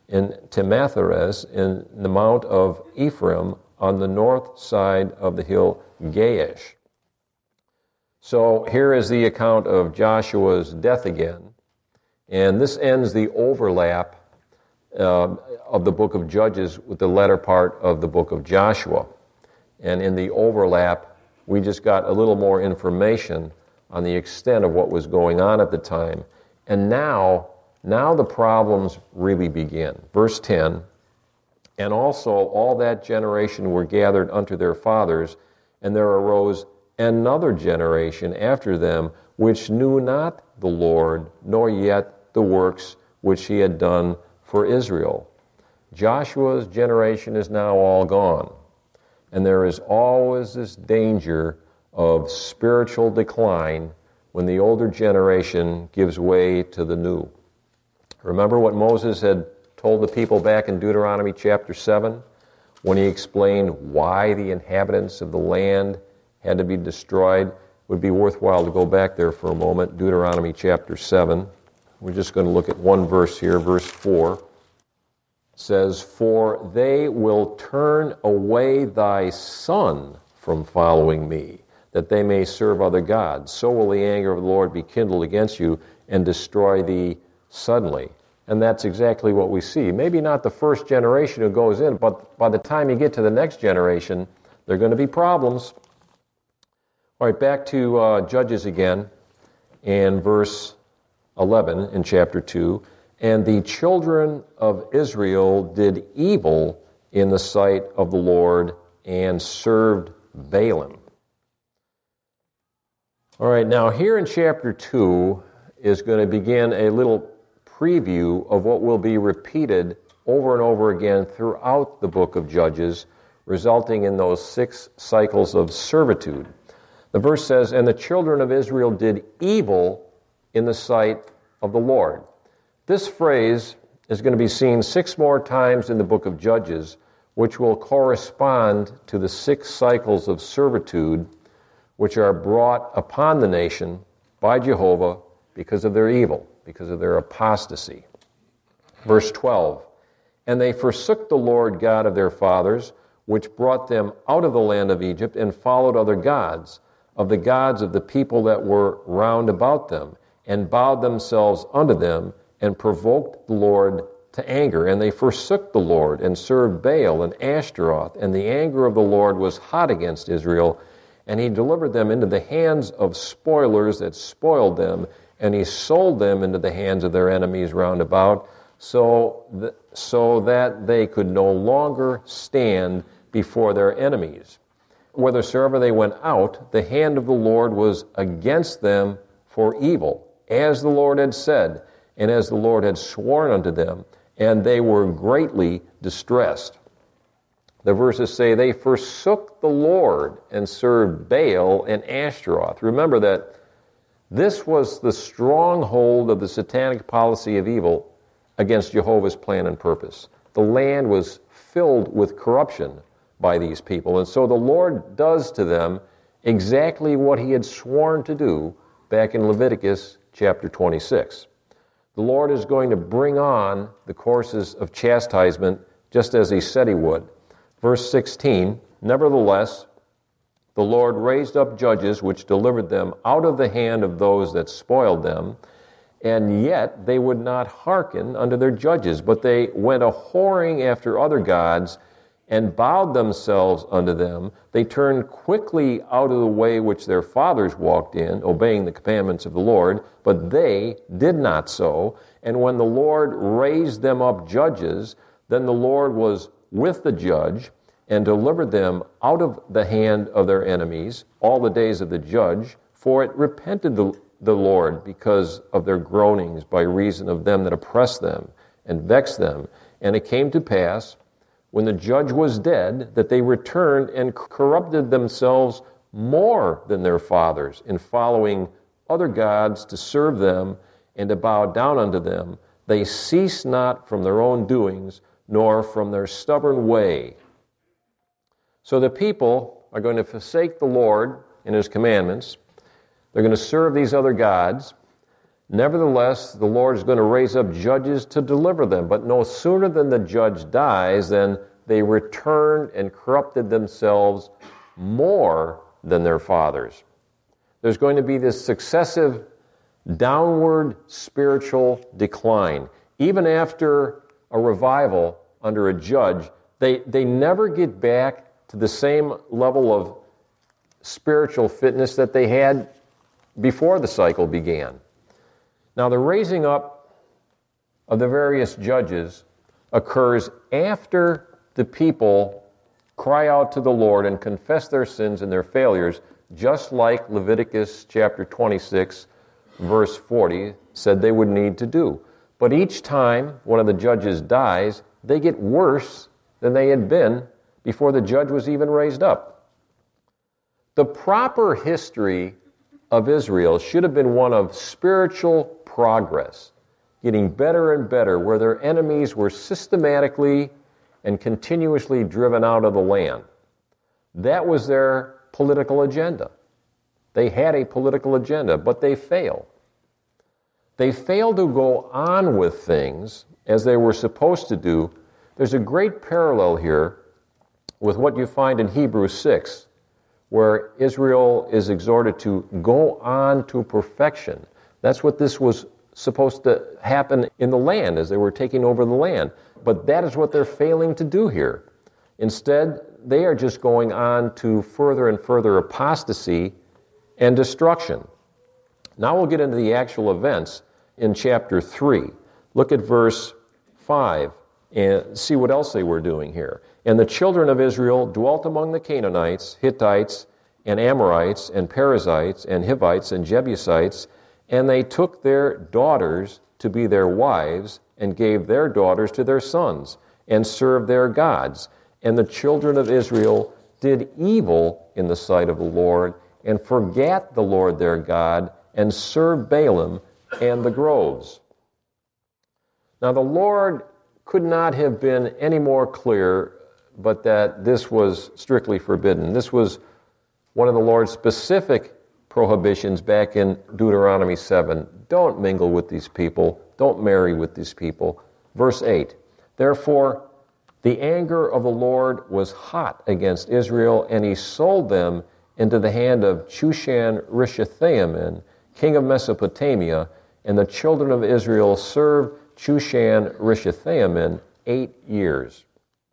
in Timathares in the mount of Ephraim on the north side of the hill Gaash. So here is the account of Joshua's death again, and this ends the overlap uh, of the book of Judges with the latter part of the book of Joshua. And in the overlap, we just got a little more information on the extent of what was going on at the time. And now, now the problems really begin. Verse ten, and also all that generation were gathered unto their fathers, and there arose another generation after them, which knew not the Lord, nor yet the works which he had done for Israel. Joshua's generation is now all gone, and there is always this danger of spiritual decline when the older generation gives way to the new. Remember what Moses had told the people back in Deuteronomy chapter seven, when he explained why the inhabitants of the land had to be destroyed? It would be worthwhile to go back there for a moment. Deuteronomy chapter seven. We're just going to look at one verse here, verse four. It says, for they will turn away thy son from following me, that they may serve other gods. So will the anger of the Lord be kindled against you and destroy thee suddenly. And that's exactly what we see. Maybe not the first generation who goes in, but by the time you get to the next generation, there are going to be problems. All right, back to uh, Judges again, and verse eleven in chapter two. And the children of Israel did evil in the sight of the Lord and served Baalim. All right, now here in chapter two is going to begin a little preview of what will be repeated over and over again throughout the book of Judges, resulting in those six cycles of servitude. The verse says, and the children of Israel did evil in the sight of the Lord. This phrase is going to be seen six more times in the book of Judges, which will correspond to the six cycles of servitude which are brought upon the nation by Jehovah because of their evil, because of their apostasy. Verse twelve, and they forsook the Lord God of their fathers, which brought them out of the land of Egypt, and followed other gods, of the gods of the people that were round about them, and bowed themselves unto them, and provoked the Lord to anger. And they forsook the Lord, and served Baal and Ashtaroth, and the anger of the Lord was hot against Israel, and he delivered them into the hands of spoilers that spoiled them, and he sold them into the hands of their enemies round about, so, th- so that they could no longer stand before their enemies. Whithersoever they went out, the hand of the Lord was against them for evil, as the Lord had said, and as the Lord had sworn unto them, and they were greatly distressed. The verses say, they forsook the Lord and served Baal and Ashtaroth. Remember that this was the stronghold of the satanic policy of evil against Jehovah's plan and purpose. The land was filled with corruption by these people, and so the Lord does to them exactly what he had sworn to do back in Leviticus chapter twenty-six. The Lord is going to bring on the courses of chastisement just as he said he would. Verse sixteen, nevertheless, the Lord raised up judges which delivered them out of the hand of those that spoiled them, and yet they would not hearken unto their judges, but they went a-whoring after other gods, and bowed themselves unto them. They turned quickly out of the way which their fathers walked in, obeying the commandments of the Lord, but they did not so. And when the Lord raised them up judges, then the Lord was with the judge, and delivered them out of the hand of their enemies all the days of the judge, for it repented the, the Lord because of their groanings by reason of them that oppressed them and vexed them. And it came to pass, when the judge was dead, that they returned and corrupted themselves more than their fathers in following other gods to serve them and to bow down unto them. They ceased not from their own doings, nor from their stubborn way. So the people are going to forsake the Lord and his commandments. They're going to serve these other gods. Nevertheless, the Lord is going to raise up judges to deliver them. But no sooner than the judge dies than they returned and corrupted themselves more than their fathers. There's going to be this successive downward spiritual decline. Even after a revival under a judge, they, they never get back to the same level of spiritual fitness that they had before the cycle began. Now, the raising up of the various judges occurs after the people cry out to the Lord and confess their sins and their failures, just like Leviticus chapter twenty-six, verse forty said they would need to do. But each time one of the judges dies, they get worse than they had been before the judge was even raised up. The proper history of Israel should have been one of spiritual progress, getting better and better, where their enemies were systematically and continuously driven out of the land. That was their political agenda. They had a political agenda, but they failed. They failed to go on with things as they were supposed to do. There's a great parallel here with what you find in Hebrews six, where Israel is exhorted to go on to perfection. That's what this was supposed to happen in the land as they were taking over the land. But that is what they're failing to do here. Instead, they are just going on to further and further apostasy and destruction. Now we'll get into the actual events in chapter three. Look at verse five and see what else they were doing here. And the children of Israel dwelt among the Canaanites, Hittites, and Amorites, and Perizzites, and Hivites, and Jebusites, and they took their daughters to be their wives, and gave their daughters to their sons, and served their gods. And the children of Israel did evil in the sight of the Lord, and forgat the Lord their God, and served Baalim and the groves. Now the Lord could not have been any more clear, but that this was strictly forbidden. This was one of the Lord's specific prohibitions back in Deuteronomy seven. Don't mingle with these people. Don't marry with these people. Verse eight, therefore the anger of the Lord was hot against Israel, and he sold them into the hand of Chushan-Rishathaim, king of Mesopotamia, and the children of Israel served Chushan-Rishathaim eight years.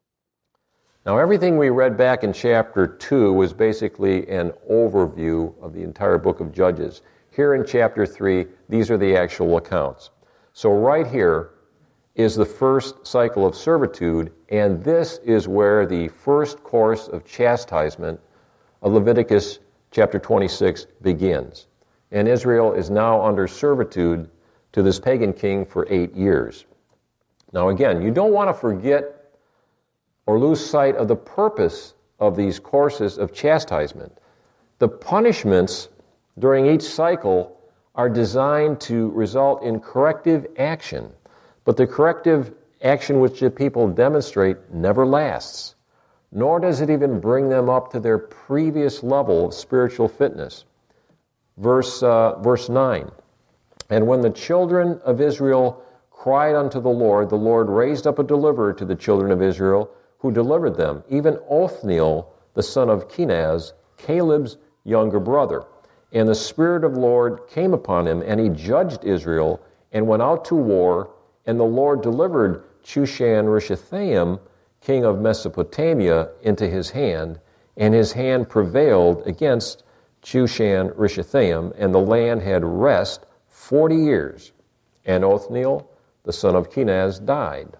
Now, everything we read back in chapter two was basically an overview of the entire book of Judges. Here in chapter three, these are the actual accounts. So right here is the first cycle of servitude, and this is where the first course of chastisement of Leviticus chapter twenty-six begins. And Israel is now under servitude to this pagan king for eight years. Now again, you don't want to forget or lose sight of the purpose of these courses of chastisement. The punishments during each cycle are designed to result in corrective action, but the corrective action which the people demonstrate never lasts, nor does it even bring them up to their previous level of spiritual fitness. Verse, uh, verse nine, and when the children of Israel cried unto the Lord, the Lord raised up a deliverer to the children of Israel, who delivered them, even Othniel, the son of Kenaz, Caleb's younger brother. And the Spirit of the Lord came upon him, and he judged Israel, and went out to war, and the Lord delivered Chushan-Rishathaim, king of Mesopotamia, into his hand, and his hand prevailed against Chushan-Rishathaim, and the land had rest forty years. And Othniel, the son of Kenaz, died.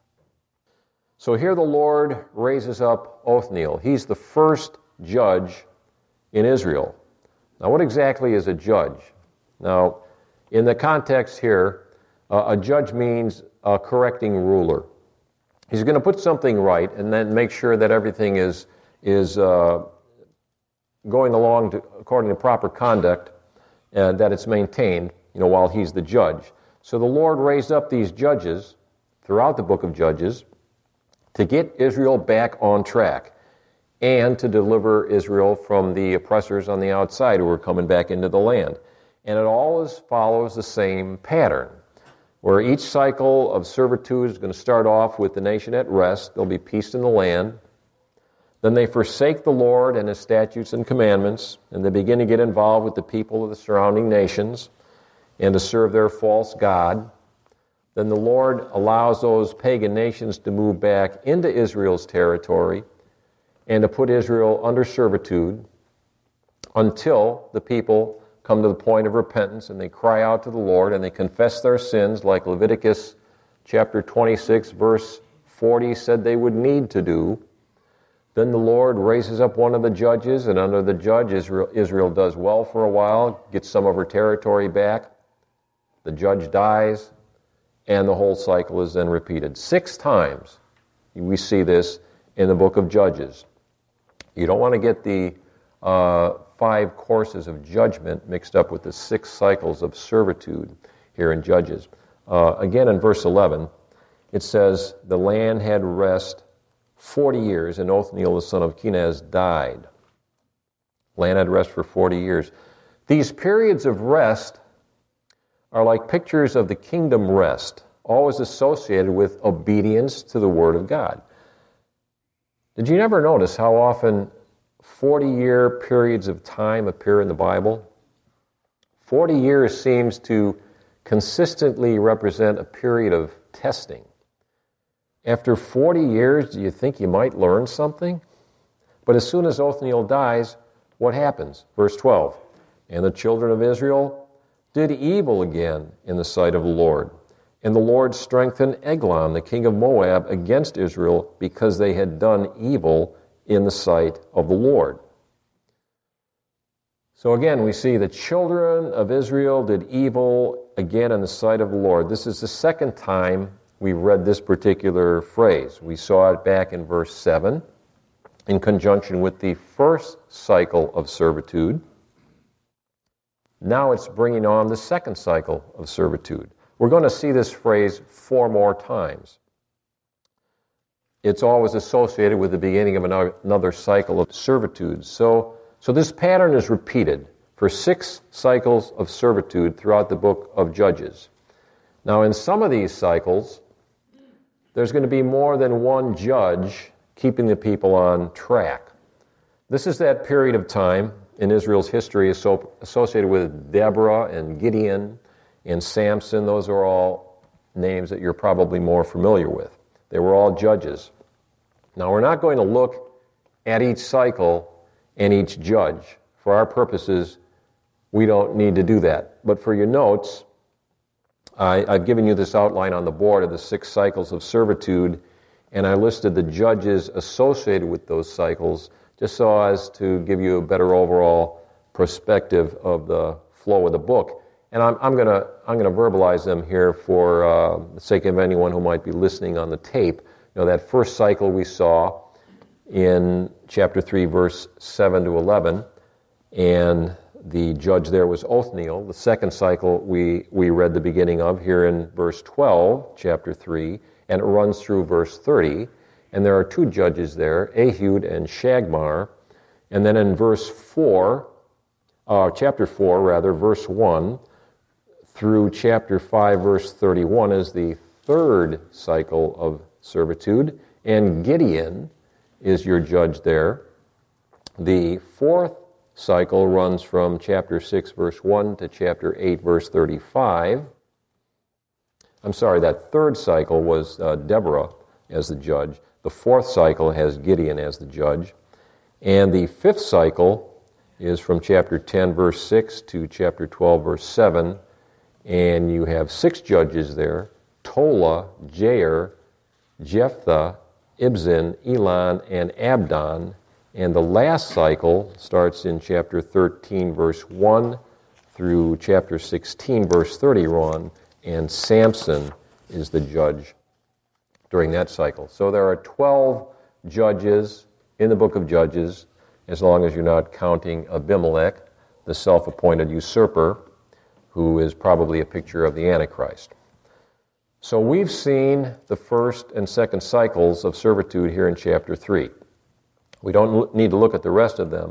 So here the Lord raises up Othniel. He's the first judge in Israel. Now, what exactly is a judge? Now, in the context here, uh, a judge means a correcting ruler. He's going to put something right and then make sure that everything is, is uh, going along to, according to proper conduct, and that it's maintained, you know, while he's the judge. So the Lord raised up these judges throughout the book of Judges to get Israel back on track and to deliver Israel from the oppressors on the outside who were coming back into the land. and it always follows the same pattern, where each cycle of servitude is going to start off with the nation at rest. There'll be peace in the land. Then they forsake the Lord and His statutes and commandments, and they begin to get involved with the people of the surrounding nations and to serve their false god. Then the Lord allows those pagan nations to move back into Israel's territory and to put Israel under servitude until the people come to the point of repentance and they cry out to the Lord and they confess their sins, like Leviticus chapter twenty-six, verse forty said they would need to do. Then the Lord raises up one of the judges, and under the judge, Israel, Israel does well for a while, gets some of her territory back. The judge dies, and the whole cycle is then repeated. Six times we see this in the book of Judges. You don't want to get the uh, five courses of judgment mixed up with the six cycles of servitude here in Judges. Uh, again, in verse eleven, it says, the land had rest forty years, and Othniel the son of Kenaz died. Land had rest for forty years. These periods of rest are like pictures of the kingdom rest, always associated with obedience to the Word of God. Did you never notice how often forty-year periods of time appear in the Bible? forty years seems to consistently represent a period of testing. After forty years, do you think you might learn something? But as soon as Othniel dies, what happens? Verse twelve, and the children of Israel did evil again in the sight of the Lord. And the Lord strengthened Eglon, the king of Moab, against Israel because they had done evil in the sight of the Lord. So again, we see the children of Israel did evil again in the sight of the Lord. This is the second time we read this particular phrase. We saw it back in verse seven in conjunction with the first cycle of servitude. Now it's bringing on the second cycle of servitude. We're going to see this phrase four more times. It's always associated with the beginning of another cycle of servitude. So, so this pattern is repeated for six cycles of servitude throughout the book of Judges. Now, in some of these cycles, there's going to be more than one judge keeping the people on track. This is that period of time in Israel's history associated with Deborah and Gideon and Samson. Those are all names that you're probably more familiar with. They were all judges. Now, we're not going to look at each cycle and each judge. For our purposes, we don't need to do that. But for your notes, I, I've given you this outline on the board of the six cycles of servitude, and I listed the judges associated with those cycles just so as to give you a better overall perspective of the flow of the book. And I'm, I'm going to I'm going to verbalize them here for uh, the sake of anyone who might be listening on the tape. You know, that first cycle we saw in chapter three, verse seven to eleven, and the judge there was Othniel. The second cycle we, we read the beginning of here in verse twelve, chapter three, and it runs through verse thirty. And there are two judges there, Ehud and Shagmar. And then in verse four, uh, chapter four, rather, verse one, through chapter five, verse thirty-one is the third cycle of servitude. And Gideon is your judge there. The fourth cycle runs from chapter six, verse one to chapter eight, verse thirty-five. I'm sorry, that third cycle was uh, Deborah as the judge. The fourth cycle has Gideon as the judge. And the fifth cycle is from chapter ten, verse six to chapter twelve, verse seven. And you have six judges there: Tola, Jair, Jephthah, Ibzan, Elon, and Abdon. And the last cycle starts in chapter thirteen, verse one through chapter sixteen, verse thirty-one, and Samson is the judge during that cycle. So there are twelve judges in the book of Judges, as long as you're not counting Abimelech, the self-appointed usurper, who is probably a picture of the Antichrist. So we've seen the first and second cycles of servitude here in chapter three. We don't need to look at the rest of them,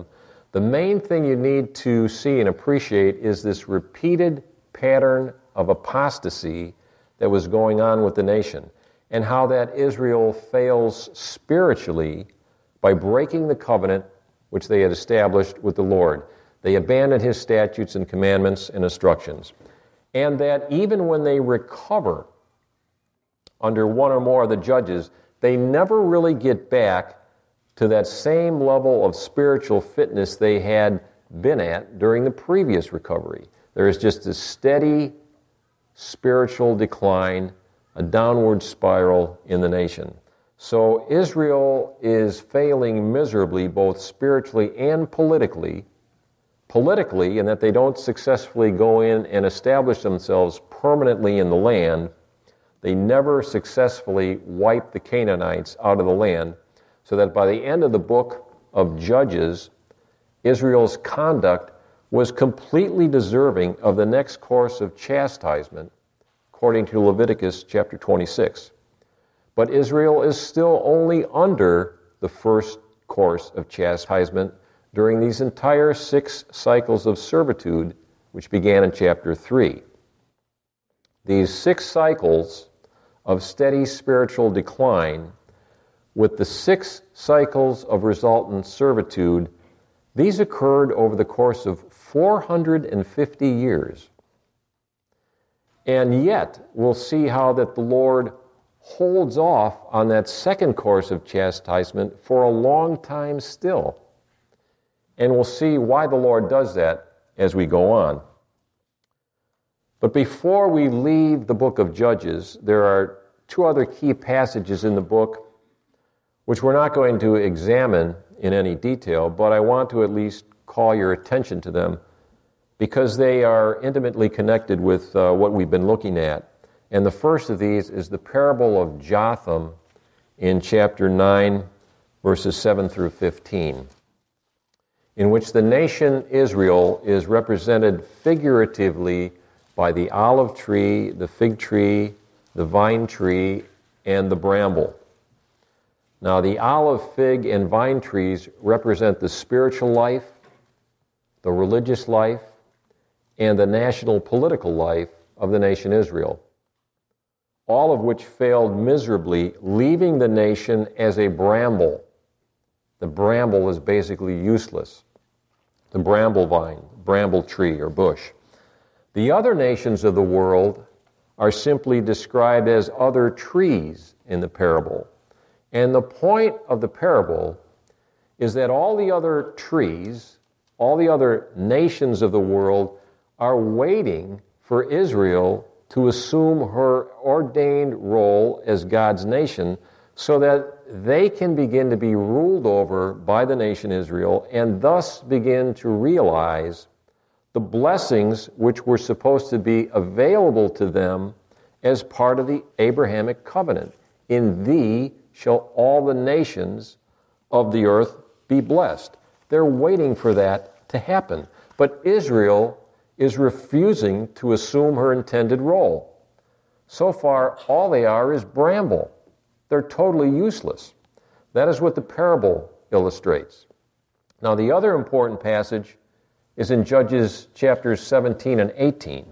The main thing you need to see and appreciate is this repeated pattern of apostasy that was going on with the nation, and how that Israel fails spiritually by breaking the covenant which they had established with the Lord. They abandoned His statutes and commandments and instructions. And that even when they recover under one or more of the judges, they never really get back to that same level of spiritual fitness they had been at during the previous recovery. There is just a steady spiritual decline, a downward spiral in the nation. So Israel is failing miserably, both spiritually and politically. Politically, in that they don't successfully go in and establish themselves permanently in the land. They never successfully wipe the Canaanites out of the land, so that by the end of the book of Judges, Israel's conduct was completely deserving of the next course of chastisement, according to Leviticus chapter twenty-six. But Israel is still only under the first course of chastisement during these entire six cycles of servitude, which began in chapter three. These six cycles of steady spiritual decline, with the six cycles of resultant servitude, these occurred over the course of four hundred fifty years. And yet, we'll see how that the Lord holds off on that second course of chastisement for a long time still. And we'll see why the Lord does that as we go on. But before we leave the book of Judges, there are two other key passages in the book which we're not going to examine in any detail, but I want to at least call your attention to them because they are intimately connected with uh, what we've been looking at. And the first of these is the parable of Jotham in chapter nine, verses seven through fifteen, in which the nation Israel is represented figuratively by the olive tree, the fig tree, the vine tree, and the bramble. Now, the olive, fig, and vine trees represent the spiritual life, the religious life, and the national political life of the nation Israel, all of which failed miserably, leaving the nation as a bramble. The bramble is basically useless. The bramble vine, bramble tree or bush. The other nations of the world are simply described as other trees in the parable. And the point of the parable is that all the other trees, all the other nations of the world are waiting for Israel to assume her ordained role as God's nation so that they can begin to be ruled over by the nation Israel and thus begin to realize the blessings which were supposed to be available to them as part of the Abrahamic covenant. In thee shall all the nations of the earth be blessed. They're waiting for that to happen. But Israel is refusing to assume her intended role. So far, all they are is bramble. They're totally useless. That is what the parable illustrates. Now, the other important passage is in Judges chapters seventeen and eighteen.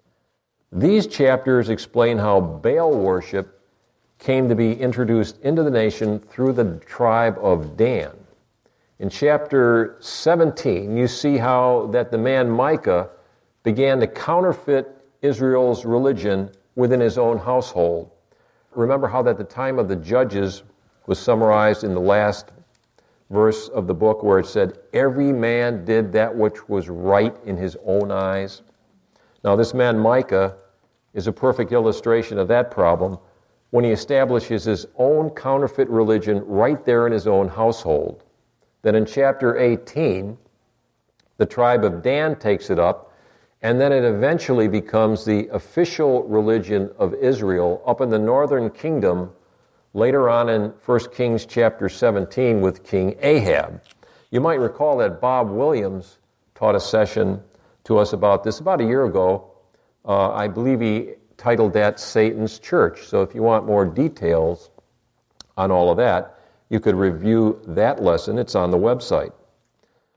These chapters explain how Baal worship came to be introduced into the nation through the tribe of Dan. In chapter seventeen, you see how that the man Micah began to counterfeit Israel's religion within his own household. Remember how that the time of the judges was summarized in the last verse of the book where it said, every man did that which was right in his own eyes. Now this man Micah is a perfect illustration of that problem when he establishes his own counterfeit religion right there in his own household. Then in chapter eighteen, the tribe of Dan takes it up, and then it eventually becomes the official religion of Israel up in the northern kingdom, later on in First Kings chapter seventeen with King Ahab. You might recall that Bob Williams taught a session to us about this about a year ago. Uh, I believe he titled that Satan's Church. So if you want more details on all of that, you could review that lesson. It's on the website.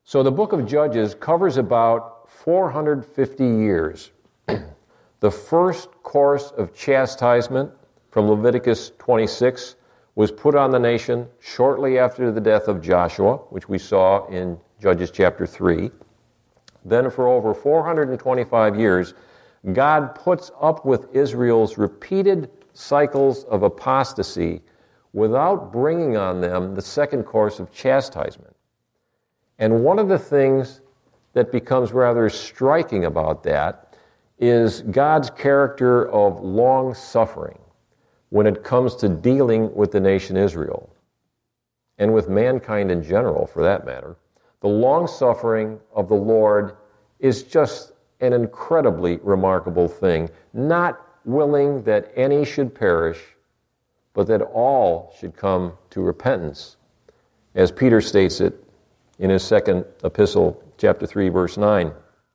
So the book of Judges covers about four hundred fifty years. The first course of chastisement from Leviticus twenty-six was put on the nation shortly after the death of Joshua, which we saw in Judges chapter three. Then for over four hundred twenty-five years, God puts up with Israel's repeated cycles of apostasy without bringing on them the second course of chastisement. And one of the things that becomes rather striking about that is God's character of long-suffering when it comes to dealing with the nation Israel, and with mankind in general, for that matter. The long-suffering of the Lord is just an incredibly remarkable thing, not willing that any should perish, but that all should come to repentance, as Peter states it in his second epistle, chapter three, verse nine.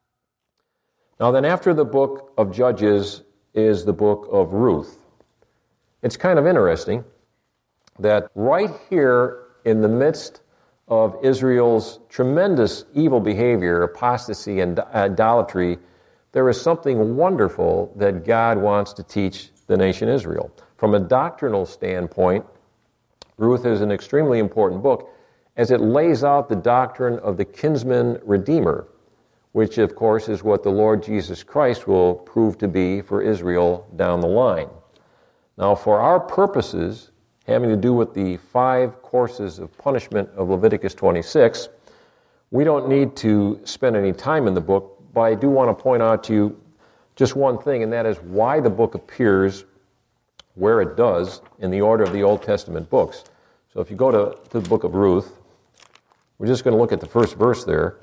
Now then, after the book of Judges is the book of Ruth. It's kind of interesting that right here in the midst of Israel's tremendous evil behavior, apostasy, and idolatry, there is something wonderful that God wants to teach the nation Israel. From a doctrinal standpoint, Ruth is an extremely important book as it lays out the doctrine of the kinsman redeemer, which of course is what the Lord Jesus Christ will prove to be for Israel down the line. Now, for our purposes, having to do with the five courses of punishment of Leviticus twenty-six, we don't need to spend any time in the book, but I do want to point out to you just one thing, and that is why the book appears where it does in the order of the Old Testament books. So if you go to, to the book of Ruth, we're just going to look at the first verse there.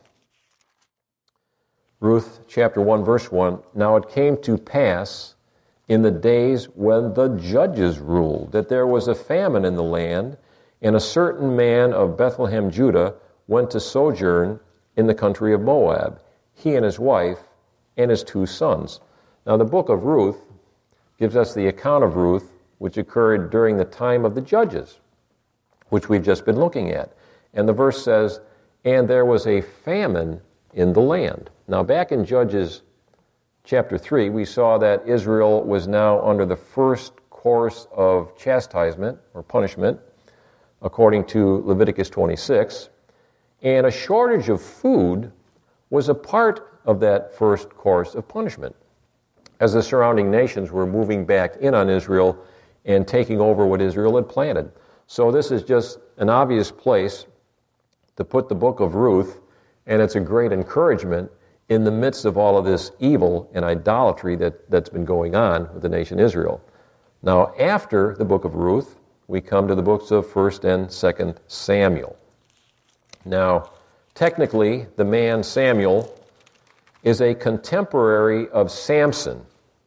Ruth chapter one, verse one, "Now it came to pass in the days when the judges ruled, that there was a famine in the land, and a certain man of Bethlehem, Judah, went to sojourn in the country of Moab, he and his wife and his two sons." Now the book of Ruth gives us the account of Ruth, which occurred during the time of the judges, which we've just been looking at. And the verse says, "And there was a famine in the land." Now back in Judges chapter three, we saw that Israel was now under the first course of chastisement or punishment, according to Leviticus twenty-six, and a shortage of food was a part of that first course of punishment, as the surrounding nations were moving back in on Israel and taking over what Israel had planted. So this is just an obvious place to put the book of Ruth, and it's a great encouragement in the midst of all of this evil and idolatry that, that's been going on with the nation Israel. Now, after the book of Ruth, we come to the books of First and Second Samuel. Now, technically, the man Samuel is a contemporary of Samson.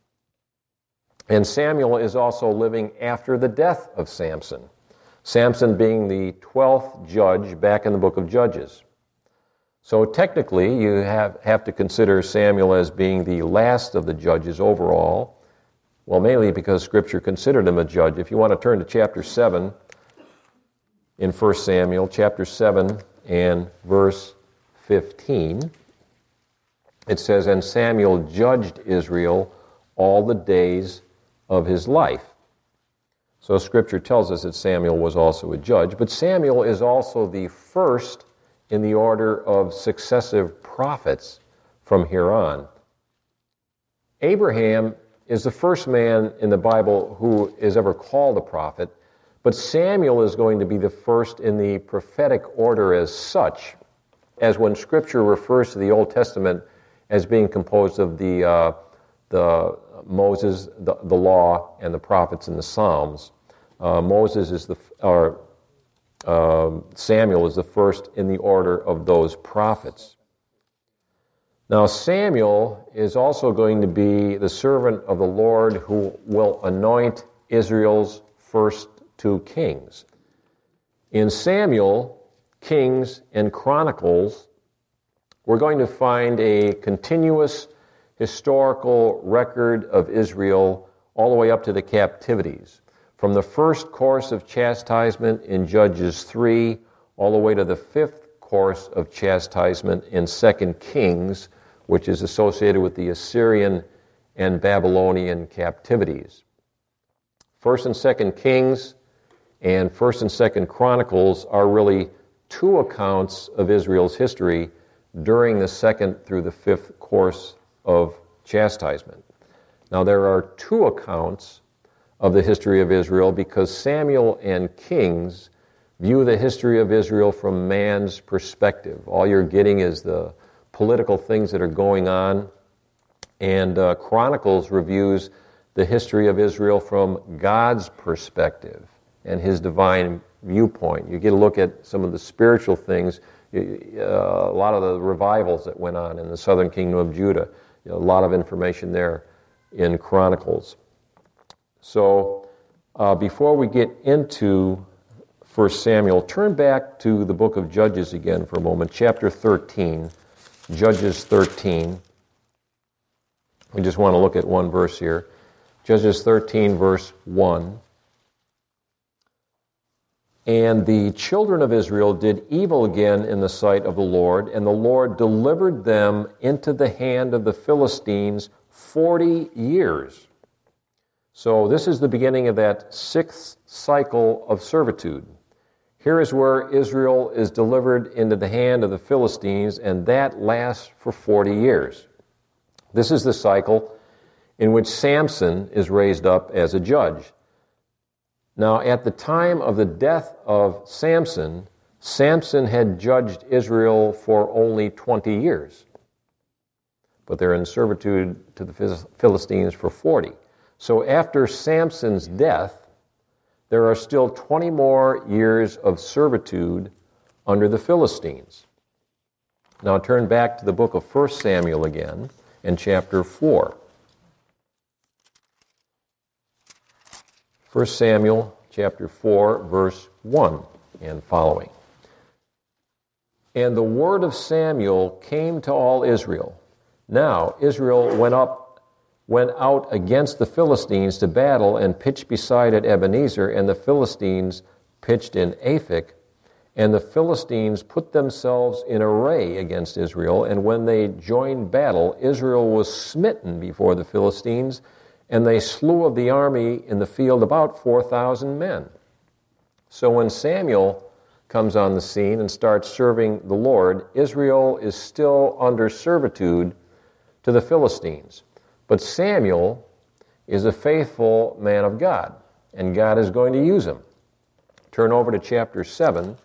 And Samuel is also living after the death of Samson. Samson being the twelfth judge back in the book of Judges. So technically, you have, have to consider Samuel as being the last of the judges overall. Well, mainly because Scripture considered him a judge. If you want to turn to chapter seven in First Samuel, chapter seven and verse fifteen, it says, "And Samuel judged Israel all the days of his life." So Scripture tells us that Samuel was also a judge, but Samuel is also the first in the order of successive prophets from here on. Abraham is the first man in the Bible who is ever called a prophet, but Samuel is going to be the first in the prophetic order as such, as when Scripture refers to the Old Testament as being composed of the uh, the Moses, the, the law, and the prophets and the Psalms. Uh, Moses is the or uh, Samuel is the first in the order of those prophets. Now Samuel is also going to be the servant of the Lord who will anoint Israel's first two kings. In Samuel, Kings, and Chronicles, we're going to find a continuous historical record of Israel all the way up to the captivities. From the first course of chastisement in Judges three, all the way to the fifth course of chastisement in Second Kings, which is associated with the Assyrian and Babylonian captivities. First and Second Kings and First and Second Chronicles are really two accounts of Israel's history during the second through the fifth course of chastisement. Now, there are two accounts of the history of Israel because Samuel and Kings view the history of Israel from man's perspective. All you're getting is the political things that are going on, and uh, Chronicles reviews the history of Israel from God's perspective and his divine viewpoint. You get a look at some of the spiritual things, uh, a lot of the revivals that went on in the southern kingdom of Judah. You know, a lot of information there in Chronicles. So uh, before we get into First Samuel, turn back to the book of Judges again for a moment, chapter thirteen, Judges thirteen. We just want to look at one verse here. Judges thirteen, verse one. And the children of Israel did evil again in the sight of the Lord, and the Lord delivered them into the hand of the Philistines forty years. So this is the beginning of that sixth cycle of servitude. Here is where Israel is delivered into the hand of the Philistines, and that lasts for forty years. This is the cycle in which Samson is raised up as a judge. Now, at the time of the death of Samson, Samson had judged Israel for only twenty years. But they're in servitude to the Philistines for forty. So after Samson's death, there are still twenty more years of servitude under the Philistines. Now turn back to the book of First Samuel again, in chapter four. First Samuel chapter four, verse one and following. And the word of Samuel came to all Israel. Now Israel went up, went out against the Philistines to battle and pitched beside at Ebenezer, and the Philistines pitched in Aphek. And the Philistines put themselves in array against Israel, and when they joined battle, Israel was smitten before the Philistines, and they slew of the army in the field about four thousand men. So when Samuel comes on the scene and starts serving the Lord, Israel is still under servitude to the Philistines. But Samuel is a faithful man of God, and God is going to use him. Turn over to chapter seven,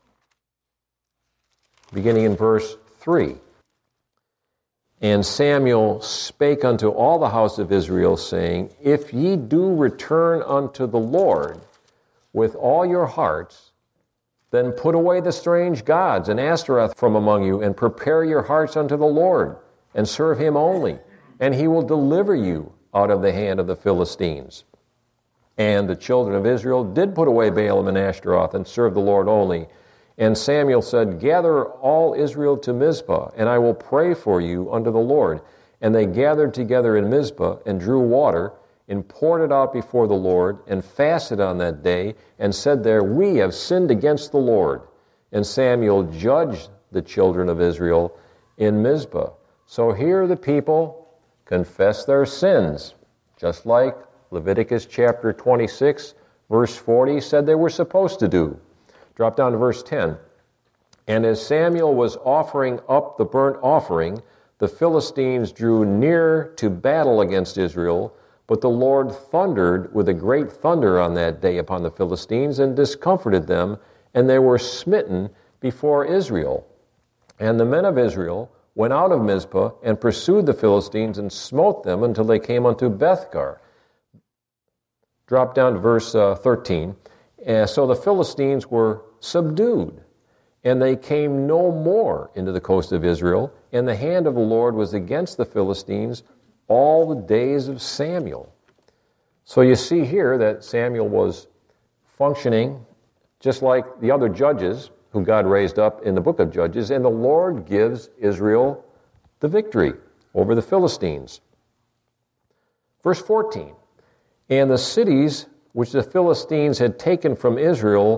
beginning in verse three. And Samuel spake unto all the house of Israel, saying, If ye do return unto the Lord with all your hearts, then put away the strange gods and Ashtoreth from among you, and prepare your hearts unto the Lord, and serve him only, and he will deliver you out of the hand of the Philistines. And the children of Israel did put away Baalim and Ashtaroth, and serve the Lord only. And Samuel said, Gather all Israel to Mizpah, and I will pray for you unto the Lord. And they gathered together in Mizpah, and drew water, and poured it out before the Lord, and fasted on that day, and said there, We have sinned against the Lord. And Samuel judged the children of Israel in Mizpah. So here the people confess their sins, just like Leviticus chapter twenty-six, verse forty said they were supposed to do. Drop down to verse ten. And as Samuel was offering up the burnt offering, the Philistines drew near to battle against Israel, but the Lord thundered with a great thunder on that day upon the Philistines, and discomforted them, and they were smitten before Israel. And the men of Israel went out of Mizpah, and pursued the Philistines, and smote them until they came unto Bethgar. Drop down to verse uh, thirteen. Uh, so the Philistines were subdued, and they came no more into the coast of Israel, and the hand of the Lord was against the Philistines all the days of Samuel. So you see here that Samuel was functioning just like the other judges who God raised up in the book of Judges, and the Lord gives Israel the victory over the Philistines. Verse fourteen, And the cities which the Philistines had taken from Israel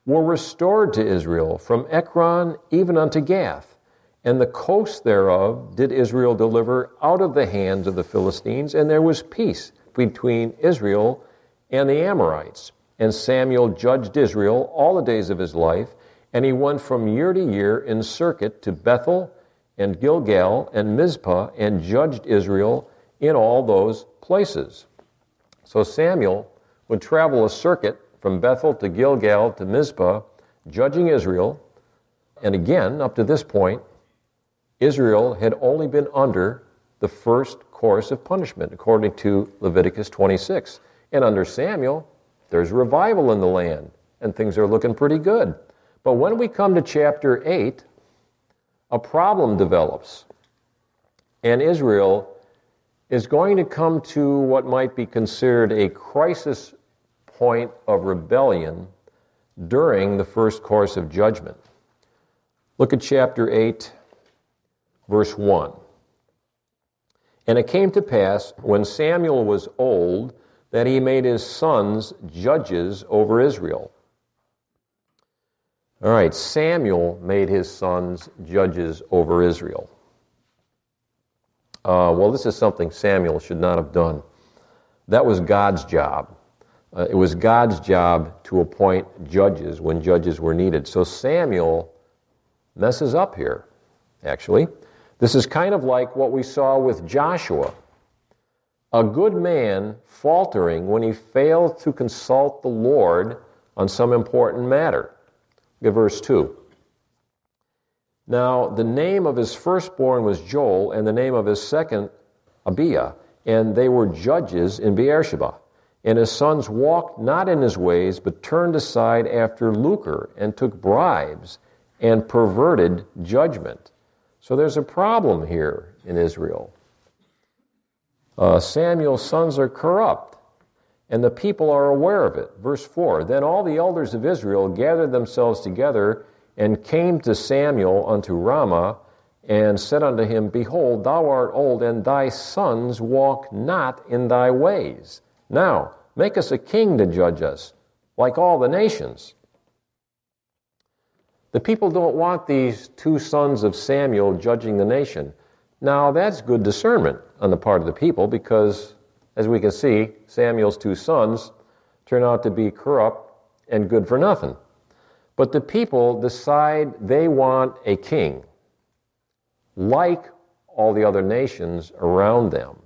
were restored to Israel from Ekron even unto Gath, and the coast thereof did Israel deliver out of the hands of the Philistines, and there was peace between Israel and the Amorites. And Samuel judged Israel all the days of his life, and he went from year to year in circuit to Bethel and Gilgal and Mizpah, and judged Israel in all those places. So Samuel would travel a circuit from Bethel to Gilgal to Mizpah, judging Israel. And again, up to this point, Israel had only been under the first course of punishment, according to Leviticus twenty-six. And under Samuel, there's revival in the land, and things are looking pretty good. But when we come to chapter eight, a problem develops, and Israel is going to come to what might be considered a crisis point of rebellion during the first course of judgment. Look at chapter eight, verse one. And it came to pass, when Samuel was old, that he made his sons judges over Israel. All right, Samuel made his sons judges over Israel. Uh, well, this is something Samuel should not have done. That was God's job. Uh, it was God's job to appoint judges when judges were needed. So Samuel messes up here, actually. This is kind of like what we saw with Joshua. A good man faltering when he failed to consult the Lord on some important matter. Look at verse two. Now, the name of his firstborn was Joel, and the name of his second, Abiah, and they were judges in Beersheba. And his sons walked not in his ways, but turned aside after lucre, and took bribes, and perverted judgment. So there's a problem here in Israel. Uh, Samuel's sons are corrupt, and the people are aware of it. Verse four, then all the elders of Israel gathered themselves together, and came to Samuel unto Ramah, and said unto him, Behold, thou art old, and thy sons walk not in thy ways. Now, make us a king to judge us, like all the nations. The people don't want these two sons of Samuel judging the nation. Now, that's good discernment on the part of the people, because, as we can see, Samuel's two sons turn out to be corrupt and good for nothing. But the people decide they want a king, like all the other nations around them.